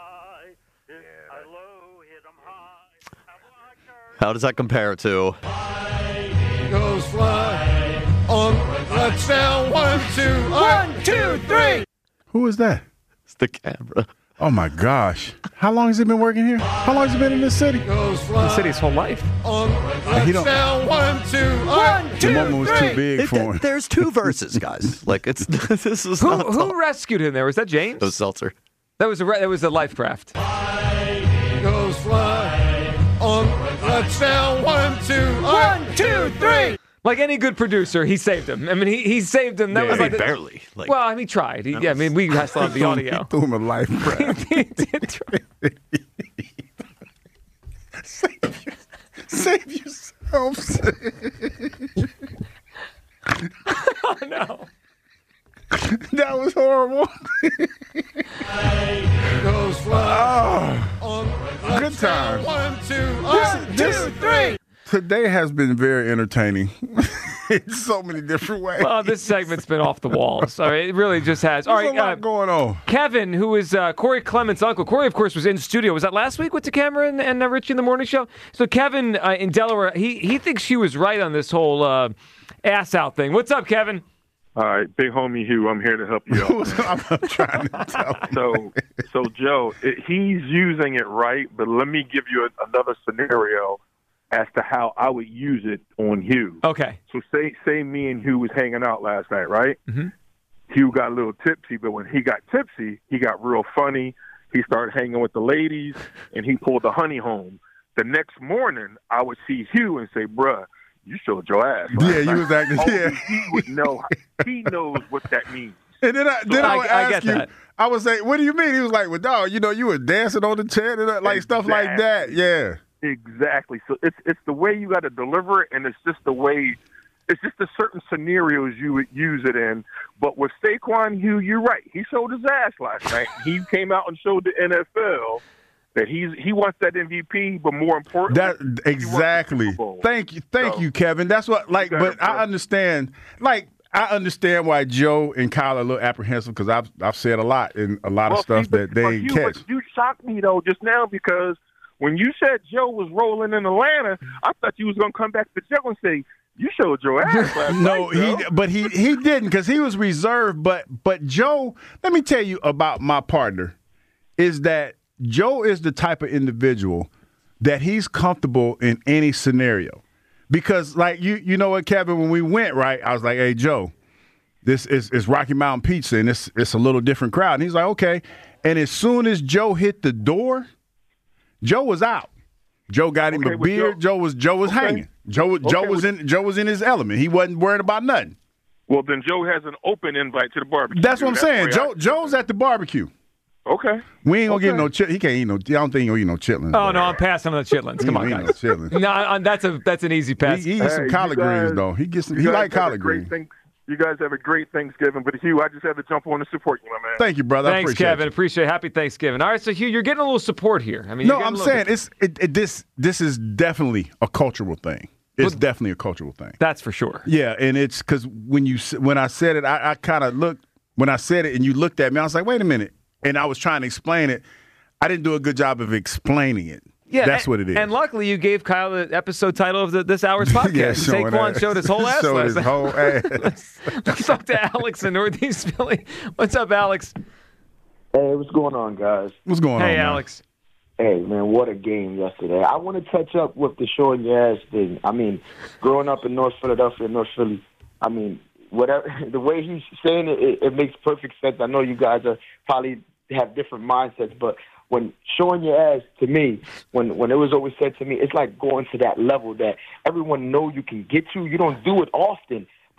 How does that compare to? Goes fly on touchdown. One, two, one, two, three. Who is that? It's the camera. Oh my gosh! How long has he been working here? How long has he been in this city? Goes fly The city's whole life. on He don't- touchdown. One, two, one, The two, moment was three. too big It- for him. there's two verses, guys. Like it's this is Who not who rescued him there? Was that James? It was Seltzer. That was a re- that was a life craft. Goes fly on touchdown. One, two, one, two, three. Like any good producer, he saved him. I mean, he, he saved him. That Yeah. was I like mean, the- barely. Like, Well, I mean, he tried. He, yeah, I mean, we still have the He audio. threw him a life craft. He did try. save, your, save yourself. Oh, no. That was horrible. Goes fly Oh, on good time. one, two, one, two, three. Today has been very entertaining in so many different ways. Well, this segment's been off the walls. All right, it really just has. All There's right, a lot uh, going on. Kevin, who is uh, Corey Clement's uncle. Corey, of course, was in studio. Was that last week with the camera and, and uh, Richie in the morning show? So Kevin uh, in Delaware, he he thinks she was right on this whole uh, ass out thing. What's up, Kevin? All right, big homie Hugh, I'm here to help you out. I'm trying to tell you. So, so Joe, it, he's using it right, but let me give you a, another scenario as to how I would use it on Hugh. Okay. So say say me and Hugh was hanging out last night, right? Mm-hmm. Hugh got a little tipsy, but when he got tipsy, he got real funny. He started hanging with the ladies, and he pulled the honey home. The next morning, I would see Hugh and say, bruh, you showed your ass. Yeah, you was acting. Only Yeah. he would know. He knows what that means. And then I, then I, I- would I ask get you, that. I would say, what do you mean? He was like, well, dog, you know, you were dancing on the chair, and uh, like stuff like that. Yeah. Exactly. So it's it's the way you got to deliver it, and it's just the way. It's just the certain scenarios you would use it in. But with Saquon Hugh, you're right. He showed his ass last night. He came out and showed the N F L that he's he wants that M V P, but more important, That exactly. Thank you, thank So, you, Kevin. That's what like. you got But it, I bro. understand. Like I understand why Joe and Kyle are a little apprehensive because I've I've said a lot and a lot Well, of stuff see, but- that they but ain't you, catch. but you shocked me though just now because when you said Joe was rolling in Atlanta, I thought you was gonna come back to Joe and say you showed your ass last No, night. Joe." he but he he didn't because he was reserved. But but Joe, let me tell you about my partner, is that Joe is the type of individual that he's comfortable in any scenario. Because like you you know what, Kevin, when we went, right, I was like, hey Joe, this is it's Rocky Mountain Pizza and it's it's a little different crowd. And he's like, okay. And as soon as Joe hit the door, Joe was out. Joe got him Okay, a well, beer. Joe, Joe- was Joe was Okay. hanging. Joe Joe Okay, was well- in Joe was in his element. He wasn't worried about nothing. Well, then Joe has an open invite to the barbecue. That's what I'm That's saying. the Joe way I- Joe's at the barbecue. Okay. We ain't gonna get Okay. no chip. He can't eat no. I don't think he'll eat no chitlins. Oh no, I'm passing on the chitlins. Come on, He ain't guys. no chitlins. No, I- that's a that's an easy pass. He, he eats some Hey, collard you guys- greens though. He gets some, You he guys like have a collard great greens. thing- You guys have a great Thanksgiving, but Hugh, I just had to jump on to support you, my man. Thank you, brother. I Thanks, appreciate Kevin. you. Appreciate it. Happy Thanksgiving. All right, so Hugh, you're getting a little support here. I mean, No, you're I'm getting a little saying bit- it's it, it, this. This is definitely a cultural thing. It's definitely a cultural thing. That's for sure. Yeah, and it's because when you s- when I said it, I, I kind of looked when I said it, and you looked at me. I was like, wait a minute, and I was trying to explain it. I didn't do a good job of explaining it. Yeah, that's and, what it is. And luckily, you gave Kyle the episode title of the, this hour's podcast. Yeah, showing Saquon ass. showed his whole ass Showed last his night. whole ass. let's, let's talk to Alex in Northeast Philly. What's up, Alex? Hey, what's going on, guys? What's going on? Hey, man? Alex. Hey, man, what a game yesterday. I want to touch up with the showing your ass thing. I mean, growing up in North Philadelphia, North Philly, I mean, whatever the way he's saying it, it, it makes perfect sense. I know you guys are probably have different mindsets, but when showing your ass to me, when when it was always said to me, it's like going to that level that everyone know you can get to. You don't do it often,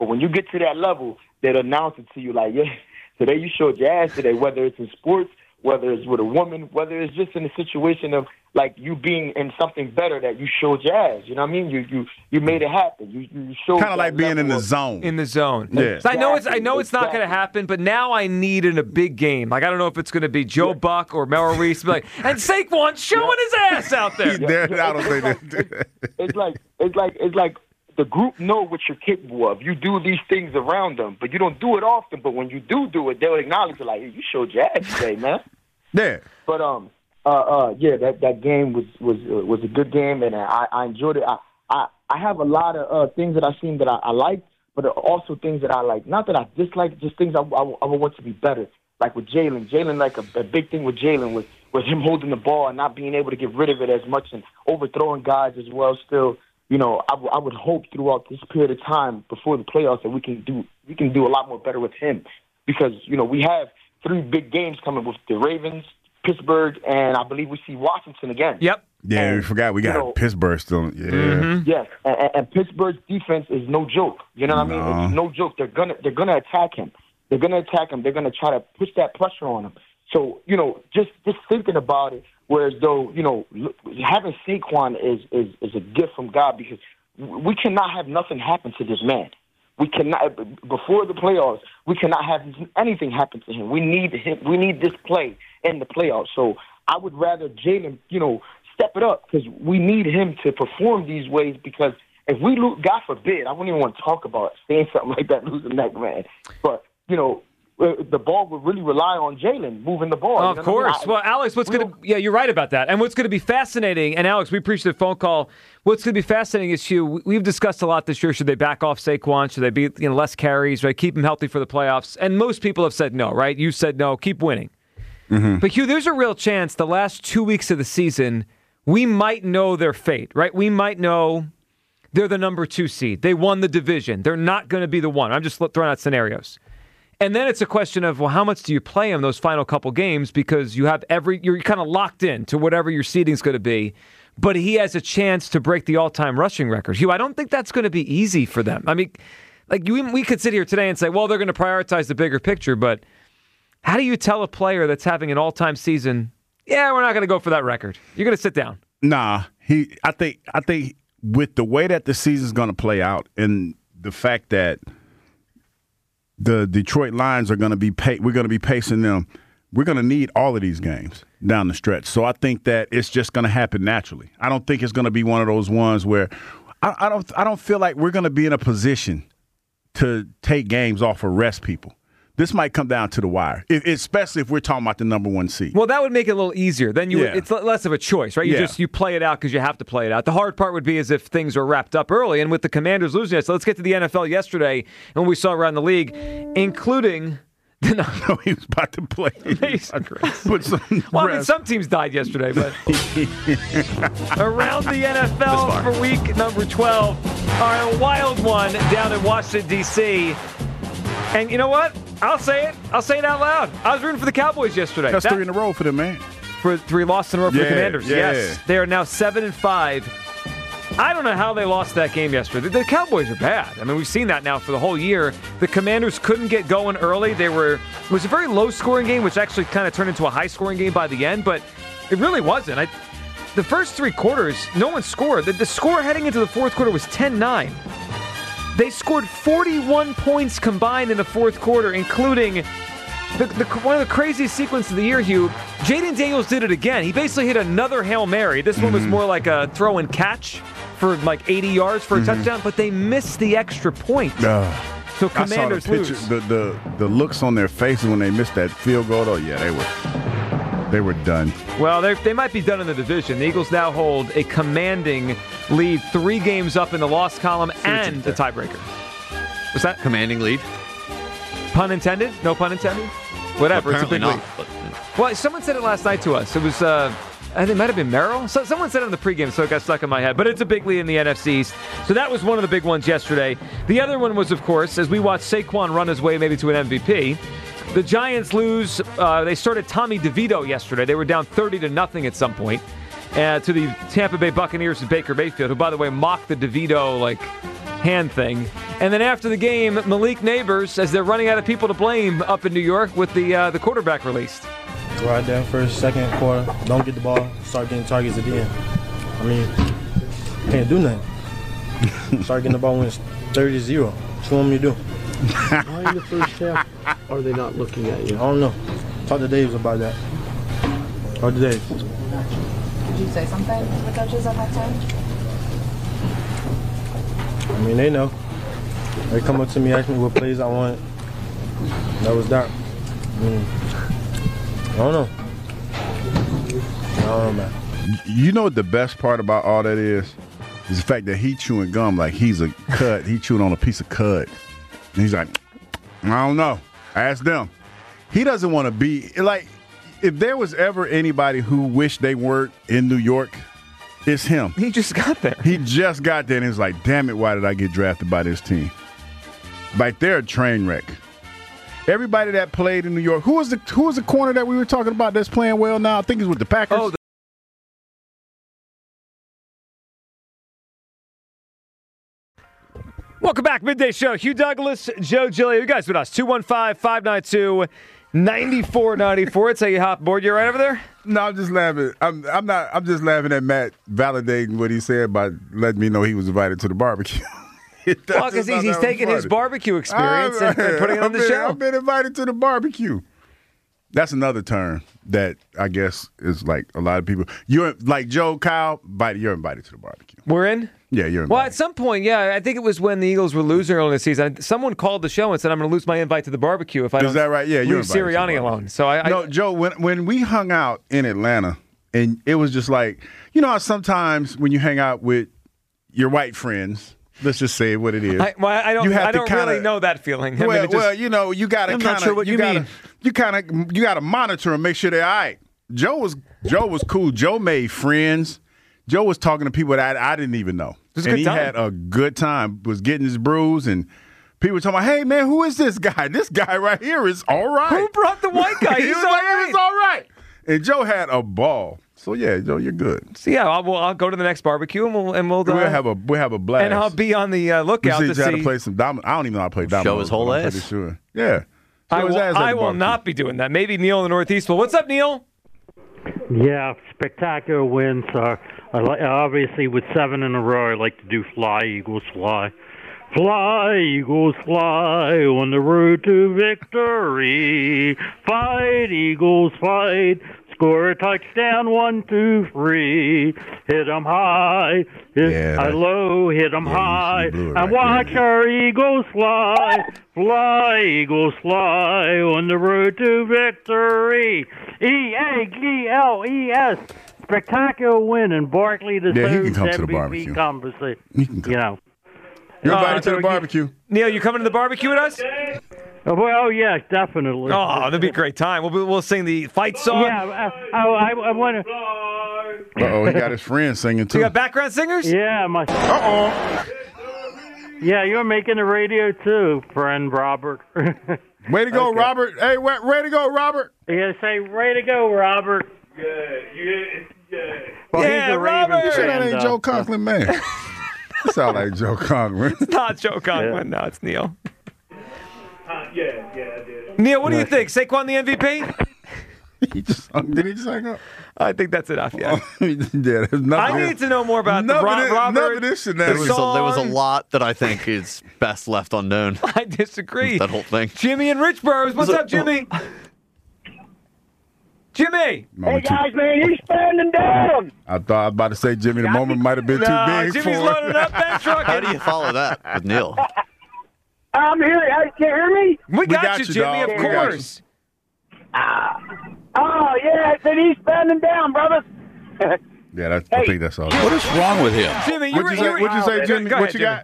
But when you get to that level, they'll announce it to you like, yeah, today you showed your ass today, whether it's in sports, whether it's with a woman, whether it's just in a situation of like you being in something better that you showed your ass. You know what I mean? You you you made it happen. You you showed kind of like being in the of, zone. In the zone. Yeah. So I know it's I know it's not Exactly. going to happen, but now I need in a big game. Like I don't know if it's going to be Joe Yeah. Buck or Merrill Reese, like and Saquon showing his ass out there. There- I don't it's, think like, that- it's, it's like it's like it's like the group know what you're capable of. You do these things around them, but you don't do it often. But when you do do it, they'll acknowledge it like, hey, you showed your ass today, man. Yeah. But um, uh, uh, yeah, that, that game was was uh, was a good game, and I, I enjoyed it. I, I I have a lot of uh, things that I've seen that I, I liked, but also things that I like. Not that I dislike, just things I, I, I want to be better. Like with Jalen, Jalen, like a, a big thing with Jalen was was him holding the ball and not being able to get rid of it as much and overthrowing guys as well. Still, you know, I, w- I would hope throughout this period of time before the playoffs that we can do we can do a lot more better with him, because you know we have three big games coming with the Ravens, Pittsburgh, and I believe we see Washington again. Yep. Yeah, And, we forgot we got you know, Pittsburgh still. Yeah. Mm-hmm. Yes, and, and- and Pittsburgh's defense is no joke. You know what I mean? No. It's no joke. They're gonna they're gonna attack him. They're gonna attack him. They're gonna try to push that pressure on him. So you know, just just thinking about it, whereas though you know look, having Saquon is, is is a gift from God, because we cannot have nothing happen to this man. We cannot before the playoffs. We cannot have anything happen to him. We need him. We need this play in the playoffs. So I would rather Jalen, you know, step it up, because we need him to perform these ways. Because if we lose, God forbid, I wouldn't even want to talk about saying something like that, losing that man. But you know, uh, the ball would really rely on Jalen moving the ball. Of you know course. what I mean? I- Well, Alex, what's we going to don't- yeah, you're right about that. And what's going to be fascinating, and Alex, we appreciate the phone call. What's going to be fascinating is you. We've discussed a lot this year. Should they back off Saquon? Should they be you know less carries? Right, keep him healthy for the playoffs. And most people have said no. Right, you said no. Keep winning. Mm-hmm. But Hugh, there's a real chance the last two weeks of the season we might know their fate. Right, we might know they're the number two seed. They won the division. They're not going to be the one. I'm just throwing out scenarios. And then it's a question of, well, how much do you play him those final couple games, because you have every you're kind of locked in to whatever your seeding's going to be. But he has a chance to break the all-time rushing record. Hugh, I don't think that's going to be easy for them. I mean, like we, we could sit here today and say, well, they're going to prioritize the bigger picture. But how do you tell a player that's having an all-time season, yeah, we're not going to go for that record? You're going to sit down. Nah, he. I think. I think with the way that the season's going to play out, and the fact that the Detroit Lions are going to be pay, we're going to be pacing them. We're going to need all of these games down the stretch. So I think that it's just going to happen naturally. I don't think it's going to be one of those ones where I, I don't. I don't feel like we're going to be in a position to take games off or rest people. This might come down to the wire, if, especially if we're talking about the number one seed. Well, that would make it a little easier. Then you, Yeah. it's less of a choice, right? You Yeah. just you play it out because you have to play it out. The hard part would be as if things are wrapped up early, and with the Commanders losing it. So let's get to the N F L yesterday and what we saw around the league, including. No, he was about to play. Put some Well, I mean, rest. some teams died yesterday, but around the N F L for week number twelve, our wild one down in Washington, D C. And you know what? I'll say it. I'll say it out loud. I was rooting for the Cowboys yesterday. That's That- three in a row for them, man. For three losses in a row for the Yeah, Commanders. yeah. Yes. They are now seven and five. I don't know how they lost that game yesterday. The Cowboys are bad. I mean, we've seen that now for the whole year. The Commanders couldn't get going early. They were it was a very low-scoring game, which actually kind of turned into a high-scoring game by the end, but it really wasn't. I, the first three quarters, no one scored. The, the score heading into the fourth quarter was ten nine. They scored forty-one points combined in the fourth quarter, including the, the, one of the craziest sequences of the year, Hugh. Jaden Daniels did it again. He basically hit another Hail Mary. This one was more like a throw and catch for like eighty yards for a touchdown, but they missed the extra point. Uh, So I saw the Commanders picture, lose. the, the the looks on their faces when they missed that field goal. Oh yeah, they were they were done. Well, they they might be done in the division. The Eagles now hold a commanding lead, three games up in the loss column and the tiebreaker. What's that? Commanding lead. Pun intended? No pun intended? Whatever. Apparently it's a big not. lead. But, Well, someone said it last night to us. It was, uh, I think it might have been Merrill. So, someone said it in the pregame, so it got stuck in my head. But it's a big lead in the N F C East. So that was one of the big ones yesterday. The other one was, of course, as we watched Saquon run his way maybe to an M V P, the Giants lose. Uh, they started Tommy DeVito yesterday. They were down thirty to nothing at some point uh, to the Tampa Bay Buccaneers and Baker Mayfield, who, by the way, mocked the DeVito, like, hand thing. And then after the game, Malik Neighbors, as they're running out of people to blame up in New York with the uh, the quarterback released. Go out there first, second quarter, don't get the ball, start getting targets at the end. I mean, can't do nothing. Start getting the ball when it's thirty to zero. What you want me to do? Why in the first half are they not looking at you? I don't know. Talk to Davis about that. Talk to Davis. Did you say something to the coaches at that time? I mean, they know. They come up to me, ask me what plays I want. That was that. I mean, I don't know. I don't know, man. You know what the best part about all that is? Is the fact that he chewing gum like he's a cud. He chewing on a piece of cud. And he's like, I don't know. Ask them. He doesn't want to be, like, if there was ever anybody who wished they weren't in New York, it's him. He just got there. He just got there and he's like, damn it, why did I get drafted by this team? Like, they're a train wreck. Everybody that played in New York, who was the who was the corner that we were talking about that's playing well now? I think he's with the Packers. Oh, the- Welcome back, Midday Show. Hugh Douglas, Joe Giglio. You guys with us. two one five, five nine two, nine four nine four. That's how you hop aboard. You right over there? No, I'm just laughing. I'm I'm not. I'm just laughing at Matt validating what he said by letting me know he was invited to the barbecue. Well, because he's, he's taking his barbecue experience and, and putting it on the I've been, show. I've been invited to the barbecue. That's another term that I guess is like a lot of people. You're like Joe, Kyle, invited, you're invited to the barbecue. We're in? Yeah, you're invited. Well, at some point, yeah, I think it was when the Eagles were losing early in the season. Someone called the show and said, I'm going to lose my invite to the barbecue if I Is don't that right? Yeah, you're leave invited to the Sirianni barbecue. alone. So I, I No, Joe, when when we hung out in Atlanta, and it was just like, you know how sometimes when you hang out with your white friends, let's just say what it is. I, well, I don't, you have I to don't kinda, really know that feeling. I Well, mean, it just, well, you know, you got to I'm kind not of, sure what you you got to, mean. you kind of, you got to monitor and make sure they're all right. Joe was, Joe was cool. Joe made friends. Joe was talking to people that I, I didn't even know, was a and good he time. had a good time. Was getting his brews, and people were talking about, hey man, who is this guy? This guy right here is all right. Who brought the white guy? He He's was all like, right. He's all right. And Joe had a ball. So yeah, Joe, you're good. So yeah, I'll, well, I'll go to the next barbecue and we'll and we'll, uh, We'll have a we'll have a blast. and I'll be on the uh, We lookout see to each other see. play some domino. I don't even know how to play domino. his whole I'm ass. pretty sure. Yeah. I Show his will, ass at I the will barbecue. not be doing that. Maybe Neil in the Northeast will. What's up, Neil? Yeah, spectacular wins. Uh, I li- obviously, with seven in a row, I like to do fly, Eagles, fly. Fly, Eagles, fly on the road to victory. Fight, Eagles, fight. Score a touchdown, one, two, three. Hit 'em high, hit Yeah, high that- low, hit 'em yeah, you- you high. blew it And right watch there. our Eagles fly. Fly, Eagles, fly on the road to victory. E A G L E S. Spectacular win, and Barkley the Yeah, he can Soon's come to the M V P barbecue. conversation. He can come. You know. You're Uh, invited to so the you- barbecue. Neil, you coming to the barbecue with us? Oh, well, yeah, definitely. Oh, that'd be a great time. We'll be, we'll sing the fight song. Yeah, uh, oh, I, I want to. Uh oh, he got his friends singing too. You got background singers? Yeah, my. Uh oh. Yeah, you're making the radio too, friend Robert. Way to go, Okay. Robert. Hey, way, way to go, Robert. Yeah, say, way to go, Robert. Yeah, yeah, yeah. Well, Yeah, he's a Robert. Ravens You sure that fan, ain't though. Joe Conklin, man? You sound like Joe Conklin. It's not Joe Conklin. No, it's Neil. Uh, yeah, yeah, I did. Neil, what do you think? Saquon the M V P? He just hung, did he just hang up? I think that's enough, yeah. yeah, there's nothing. I need to know more about the None of Rob, this- Robert. none of this There shenanigans. was, a, there was a song. lot that I think is best left unknown. I disagree. That whole thing. Jimmy and Rich Burrows. What's So- up, Jimmy? Jimmy. Moment too- man, he's standing down. I thought I was about to say Jimmy. The moment might have been too No, big Jimmy's for loading it. up that truck. How do you follow that with Neil? I'm here. Can you hear me? We got, got you, you, Jimmy, dog. of We got course. Oh, yeah, I said he's standing down, brother. Yeah, that's, I think that's all. What is wrong with him? Jimmy, you What'd were you say? you were- What'd you say, Go- Jimmy? go What ahead, you Jimmy. got?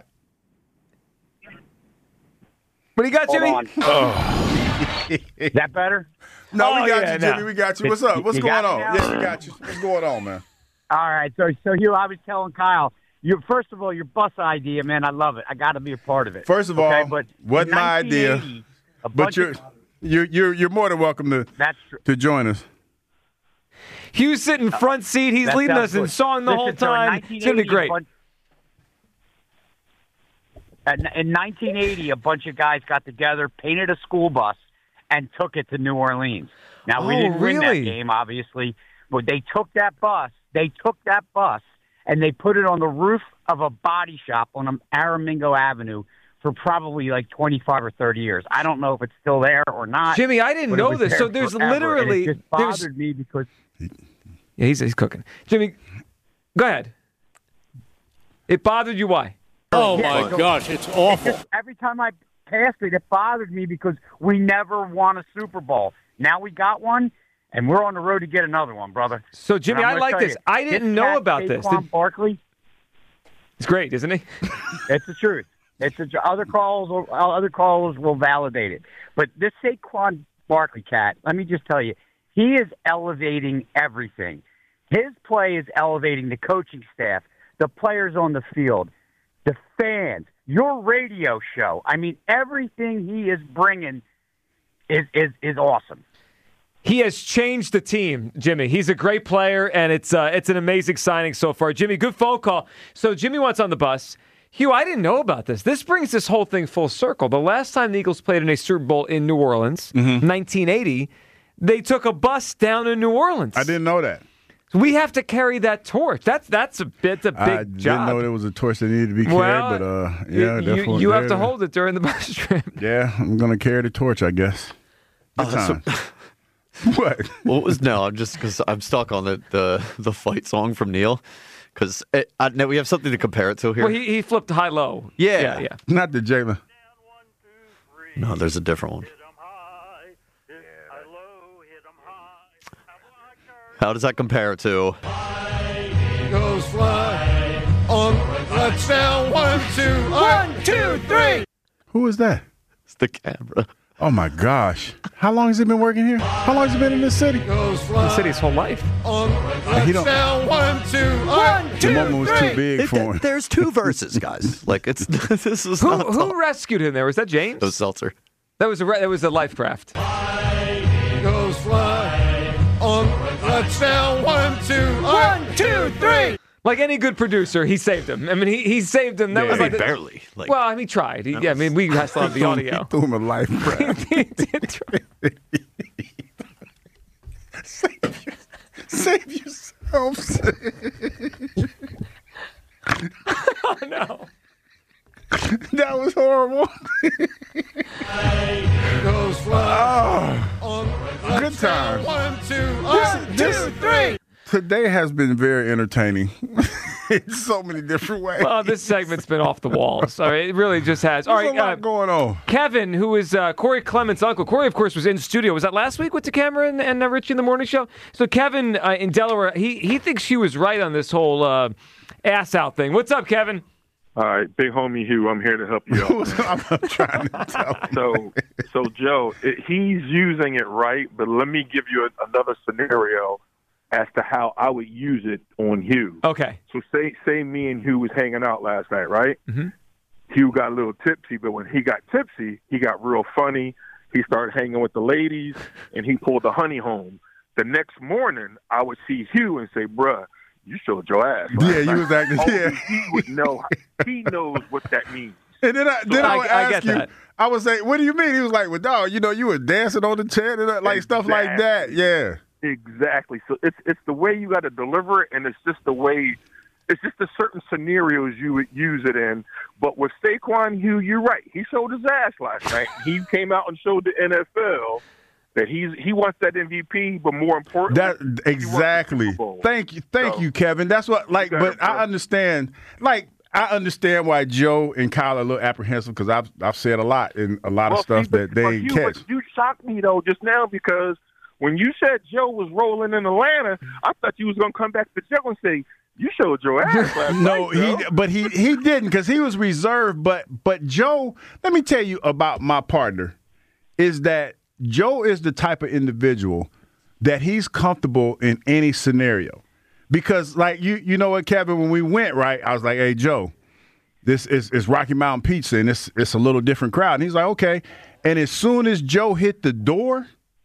What do you got, Hold Jimmy? on. Oh. Is that better? No, Oh, we got yeah, you, no. Jimmy. We got you. What's up? What's You going got on? me now? Yeah, we got you. What's going on, man? All right. So, so you, I was telling Kyle, you first of all, your bus idea, man, I love it. I got to be a part of it. First of okay? all, but wasn't my idea, nineteen eighty, a but bunch you're of, you're you're you're more than welcome to that's true. to join us. Hugh's sitting front seat. He's That leading sounds us in good. song the Listen, whole so in time. It's going to be nineteen eighty, a great. bunch- In, in nineteen eighty, a bunch of guys got together, painted a school bus, and took it to New Orleans. Now, we Oh, didn't win that really? game, obviously, but they took that bus, they took that bus, and they put it on the roof of a body shop on Aramingo Avenue for probably like twenty-five or thirty years. I don't know if it's still there or not. Jimmy, I didn't but it know was this. there So there's forever, literally- and it just there's- bothered me because Yeah, he's, he's cooking. Jimmy, go ahead. It bothered you, why? Oh, Yeah, my so- gosh, it's awful. It just, every time I passed it, it bothered me because we never won a Super Bowl. Now we got one, and we're on the road to get another one, brother. So, Jimmy, And I'm I gonna like tell this. you, I didn't this know cat, about this. Saquon Did- Barkley, It's great, isn't he? it's the truth. It's the, other calls. Will, other calls will validate it. But this Saquon Barkley cat, let me just tell you, he is elevating everything. His play is elevating the coaching staff, the players on the field, the fans, your radio show. I mean, everything he is bringing is is, is awesome. He has changed the team, Jimmy. He's a great player, and it's uh, it's an amazing signing so far. Jimmy, good phone call. So Jimmy wants on the bus. Hugh, I didn't know about this. This brings this whole thing full circle. The last time the Eagles played in a Super Bowl in New Orleans, nineteen eighty, they took a bus down to New Orleans. I didn't know that. We have to carry that torch. That's that's a bit a big I job. didn't know there was a torch that needed to be carried, Well, but uh, yeah, you, definitely. you have to there. hold it during the bus trip. Yeah, I'm gonna carry the torch, I guess. Good Oh, that's time. What? What was no? I'm just because I'm stuck on the, the the fight song from Neil because we have something to compare it to here. Well, he, he flipped high low. yeah, yeah, yeah. Not the Jalen. No, there's a different one. How does that compare to? Goes fly on touchdown. One, two, one, two, three. Who is that? It's the camera. Oh my gosh! How long has he been working here? How long has he been in this city? Goes fly The city's whole life. on He don't- touchdown. One, two, one, The two, moment was three. too big It- for him. there's two verses, guys. Like it's this is Who, not who rescued him there? Was that James? That was Seltzer. That was a re- that was a life craft. Goes fly on touchdown. One, two, one, two, three. Like any good producer, he saved him. I mean, he, he saved him. That Yeah, was I like mean, the- barely. Like, well, I mean, he tried. He, yeah, I mean, we still have the audio. He threw him a life craft. He did try. Save, your, save yourself. Oh no! That was horrible. Goes fly Oh, on good time. one, two, one, This- two, three. Today has been very entertaining in so many different ways. Well, this segment's been off the walls. All right, it really just has. All There's right, a lot uh, going on. Kevin, who is uh, Corey Clement's uncle. Corey, of course, was in studio. Was that last week with the camera and, and uh, Richie in the morning show? So Kevin uh, in Delaware, he he thinks she was right on this whole uh, ass out thing. What's up, Kevin? All right, big homie Hugh, I'm here to help you out. I'm trying to tell you. So, so Joe, it, he's using it right, but let me give you a, another scenario as to how I would use it on Hugh. Okay. So say say me and Hugh was hanging out last night, right? Mhm. Hugh got a little tipsy, but when he got tipsy, he got real funny. He started hanging with the ladies, and he pulled the honey home. The next morning, I would see Hugh and say, bruh, you showed your ass. last Yeah, you night." was acting- Only yeah. He would know. He knows what that means. And then I, then I, I- would I ask get you, that. I would say, what do you mean? He was like, well, dog, you know, you were dancing on the chair, and uh, like stuff like that. Yeah. Exactly. So it's it's the way you got to deliver it, and it's just the way, it's just the certain scenarios you would use it in. But with Saquon, Hugh, you're right. He showed his ass last night. He came out and showed the N F L that he's he wants that M V P, but more importantly, That exactly. Thank you, thank So, you, Kevin. That's what like. got But it, I bro. understand. Like I understand why Joe and Kyle are a little apprehensive because I've I've said a lot in a lot of Well, stuff see, but- that they but ain't you, catch. but you shocked me though just now because when you said Joe was rolling in Atlanta, I thought you was gonna come back to Joe and say you showed your ass last No, night. he Joe." but he he didn't because he was reserved. But but Joe, let me tell you about my partner, is that Joe is the type of individual that he's comfortable in any scenario. Because like you you know what, Kevin, when we went, right, I was like, hey Joe, this is is Rocky Mountain Pizza and it's it's a little different crowd. And he's like, okay. And as soon as Joe hit the door,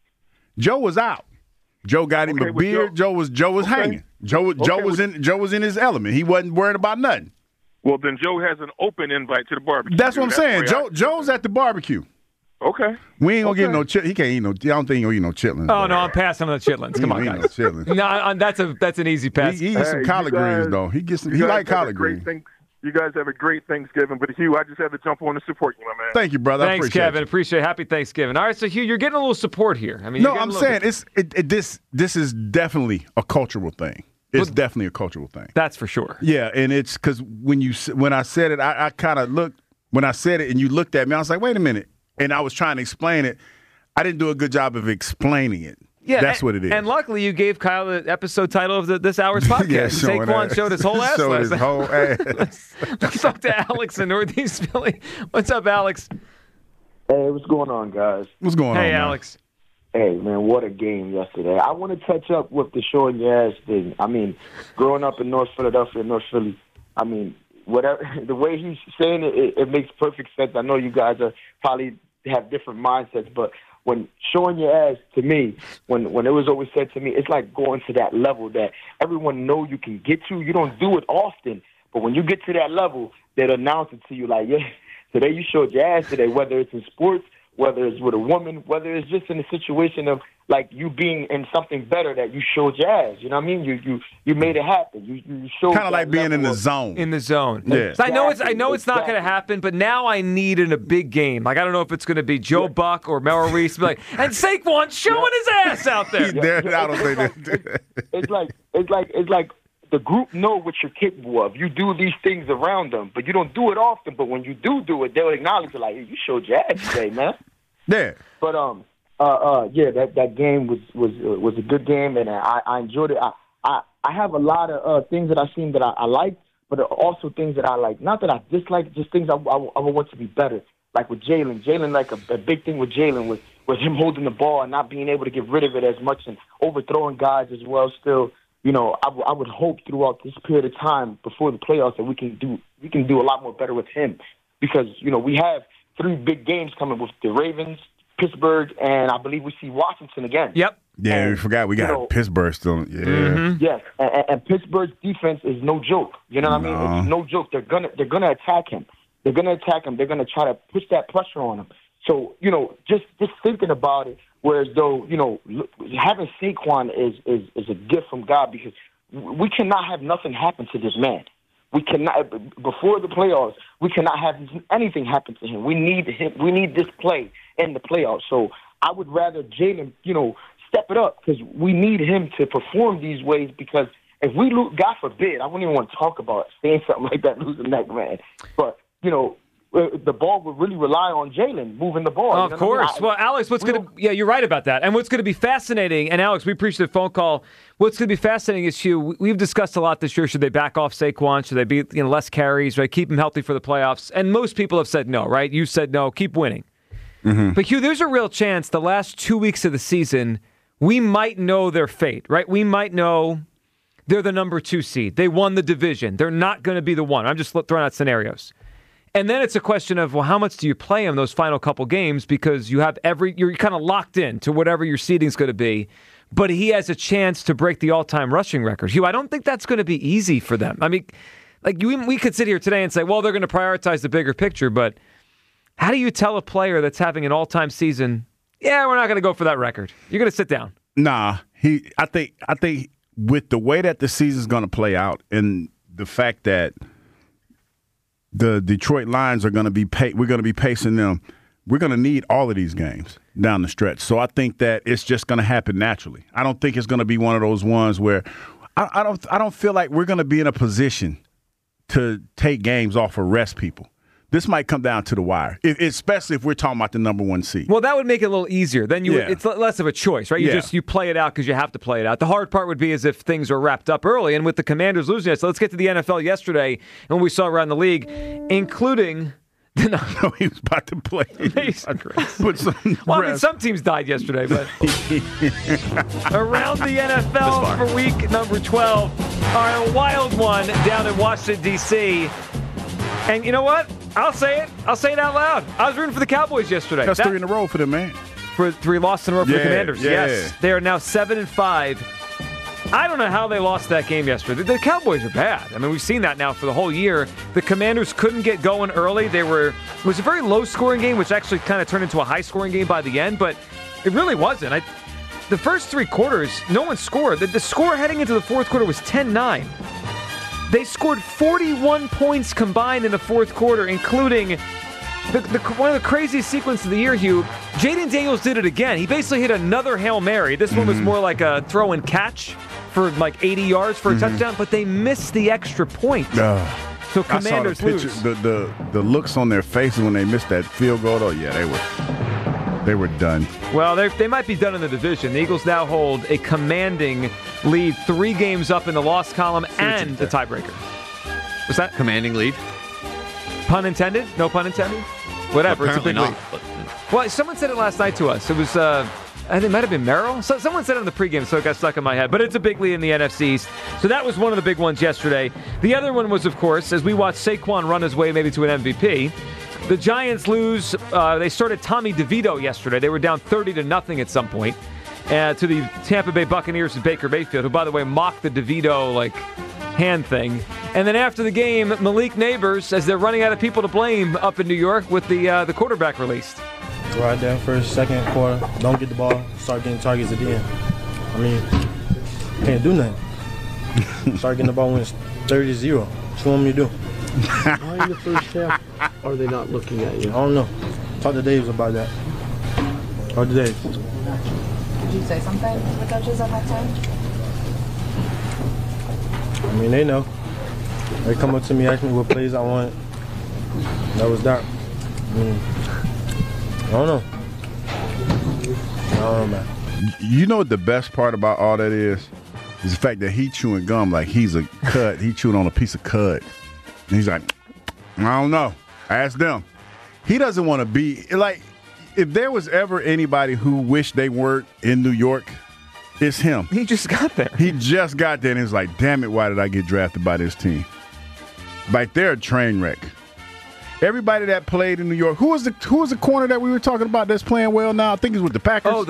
Joe was out. Joe got him Okay, a well, beer. Joe- Joe was Joe was Okay. hanging. Joe Joe Okay, was well- in Joe was in his element. He wasn't worried about nothing. Well, then Joe has an open invite to the barbecue. That's what I'm That's saying. the way Joe I- Joe's at the barbecue. Okay. We ain't gonna Okay. get no. Chi- he can't eat no. I don't think he'll eat no chitlins. Oh no, I'm passing on the chitlins. Come on, He ain't guys. no chitlins. No, I- that's a that's an easy pass. He, he eats some Hey, collard you guys- greens though. He gets. Some, You he guys like have a collard great greens. thing- You guys have a great Thanksgiving, but Hugh, I just had to jump on to support you, my man. Thank you, brother. I Thanks, appreciate Kevin. you. Appreciate it. Happy Thanksgiving. All right, so Hugh, you're getting a little support here. I mean, No, you're getting I'm a little saying bit- it's it, it, this. This is definitely a cultural thing. It's Well, definitely a cultural thing. That's for sure. Yeah, and it's because when you s- when I said it, I, I kind of looked when I said it, and you looked at me. I was like, wait a minute, and I was trying to explain it. I didn't do a good job of explaining it. Yeah, that's and, what it is. And luckily, you gave Kyle the episode title of the, this hour's podcast. Yeah, showing Saquon ass. showed his whole ass Showed last his night. whole ass. let's, let's talk to Alex in Northeast Philly. What's up, Alex? Hey, what's going on, guys? What's going Hey, on, man? Alex. Hey, man, what a game yesterday. I want to touch up with the showing your ass thing. I mean, growing up in North Philadelphia, North Philly, I mean, whatever the way he's saying it, it, it makes perfect sense. I know you guys are probably have different mindsets, but when showing your ass to me, when when it was always said to me, it's like going to that level that everyone know you can get to. You don't do it often, but when you get to that level, they'll announce it to you like, yeah, today you showed your ass today, whether it's in sports, whether it's with a woman, whether it's just in a situation of like you being in something better that you showed your ass. You know what I mean? You you you made it happen. You you showed Kind of like that being in level the of- zone. In the zone. Yeah. So I know it's I know it's not Exactly. going to happen, but now I need in a big game. Like I don't know if it's going to be Joe Buck or Merrill Reese. Be like, and Saquon showing his ass out there. There- I don't think it's, that. like, it's like it's like it's like the group know what you're capable of. You do these things around them, but you don't do it often. But when you do do it, they'll acknowledge it. Like, hey, you showed your ass today, man. Yeah. But um, uh, uh, yeah, that that game was was uh, was a good game, and I, I enjoyed it. I, I I have a lot of uh, things that I've seen that I, I liked, but also things that I like. Not that I dislike, just things I, I, I would want to be better. Like with Jalen, Jalen, like a, a big thing with Jalen was was him holding the ball and not being able to get rid of it as much and overthrowing guys as well. Still, you know, I, w- I would hope throughout this period of time before the playoffs that we can do we can do a lot more better with him, because you know we have three big games coming with the Ravens, Pittsburgh, and I believe we see Washington again. Yep. Yeah, And, we forgot we got you know, Pittsburgh still. Yeah. Mm-hmm. Yes, and, and- and Pittsburgh's defense is no joke. You know what I mean? No. It's no joke. They're gonna they're gonna attack him. They're gonna attack him. They're gonna try to push that pressure on him. So you know, just just thinking about it, whereas though you know look, having Saquon is is is a gift from God, because we cannot have nothing happen to this man. We cannot before the playoffs. We cannot have anything happen to him. We need him. We need this play in the playoffs. So I would rather Jalen, you know, step it up, because we need him to perform these ways. Because if we lose, God forbid, I wouldn't even want to talk about saying something like that, losing that man. But you know, uh, the ball would really rely on Jalen moving the ball. Oh, You of know what I mean? course. I- Well, Alex, what's we going to – yeah, you're right about that. And what's going to be fascinating – and, Alex, we appreciate the phone call. What's going to be fascinating is, Hugh, we've discussed a lot this year. Should they back off Saquon? Should they be you know, less carries, right? Keep him healthy for the playoffs? And most people have said no, right? You said no. Keep winning. Mm-hmm. But, Hugh, there's a real chance the last two weeks of the season we might know their fate, right? We might know they're the number two seed. They won the division. They're not going to be the one. I'm just throwing out scenarios. And then it's a question of, well, how much do you play him those final couple games, because you have every you're kind of locked in to whatever your seeding's going to be. But he has a chance to break the all-time rushing record. Hugh, I don't think that's going to be easy for them. I mean, like we, we could sit here today and say, well, they're going to prioritize the bigger picture. But how do you tell a player that's having an all-time season, yeah, we're not going to go for that record? You're going to sit down. Nah, he. I think. I think with the way that the season's going to play out, and the fact that the Detroit Lions are going to be pay, we're going to be pacing them. We're going to need all of these games down the stretch. So I think that it's just going to happen naturally. I don't think it's going to be one of those ones where I, I don't. I don't feel like we're going to be in a position to take games off or rest people. This might come down to the wire, if, especially if we're talking about the number one seed. Well, that would make it a little easier. Then you, Yeah. it's less of a choice, right? You Yeah. just you play it out because you have to play it out. The hard part would be as if things are wrapped up early, and with the Commanders losing it. So let's get to the N F L yesterday and what we saw around the league, including. No, he was about to play. Amazing grace. Put some Well, I mean, rest. some teams died yesterday, but around the N F L for week number twelve, all right, a wild one down in Washington, D C And you know what? I'll say it. I'll say it out loud. I was rooting for the Cowboys yesterday. That's That- three in a row for them, man. for three losses in a row for Yeah, the Commanders. yeah. Yes, they are now seven and five. I don't know how they lost that game yesterday. The, the Cowboys are bad. I mean, we've seen that now for the whole year. The Commanders couldn't get going early. They were it was a very low-scoring game, which actually kind of turned into a high-scoring game by the end, but it really wasn't. I, the first three quarters, no one scored. The, the score heading into the fourth quarter was ten nine. They scored forty-one points combined in the fourth quarter, including the, the, one of the craziest sequences of the year, Hugh. Jaden Daniels did it again. He basically hit another Hail Mary. This mm-hmm. one was more like a throw and catch for like eighty yards for a mm-hmm. touchdown, but they missed the extra point. Uh, so Commanders I saw the picture, lose. The, the, the looks on their faces when they missed that field goal, oh, yeah, they were they were done. Well, they might be done in the division. The Eagles now hold a commanding lead, three games up in the loss column and the tiebreaker. What's that? Commanding lead? Pun intended? No pun intended? Whatever, well, it's a big not, lead. But, well, someone said it last night to us. It was, uh, I think it might have been Merrill. So, someone said it in the pregame, so it got stuck in my head. But it's a big lead in the N F C East. So that was one of the big ones yesterday. The other one was, of course, as we watched Saquon run his way maybe to an M V P, the Giants lose. Uh, they started Tommy DeVito yesterday. They were down thirty to nothing at some point uh, to the Tampa Bay Buccaneers and Baker Mayfield, who, by the way, mocked the DeVito, like, hand thing. And then after the game, Malik Neighbors, as they're running out of people to blame up in New York with the uh, the quarterback released. Right there, first, second quarter, don't get the ball, start getting targets at the end. I mean, can't do nothing. Start getting the ball when it's thirty to zero. What you want me to do? Why in the first half are they not looking at you? I don't know. Talk to Dave about that. Talk to Dave. Did you say something to the coaches at that time? I mean, they know. They come up to me, ask me what plays I want. That was that. I mean, I don't know. I don't know, man. You know what the best part about all that is? Is the fact that he chewing gum like he's a cud. He chewing on a piece of cud. And he's like, I don't know. Ask them. He doesn't want to be, like, if there was ever anybody who wished they weren't in New York, it's him. He just got there. He just got there and he was like, damn it, why did I get drafted by this team? Like, they're a train wreck. Everybody that played in New York, who was the who was the corner that we were talking about that's playing well now? I think he's with the Packers. Oh,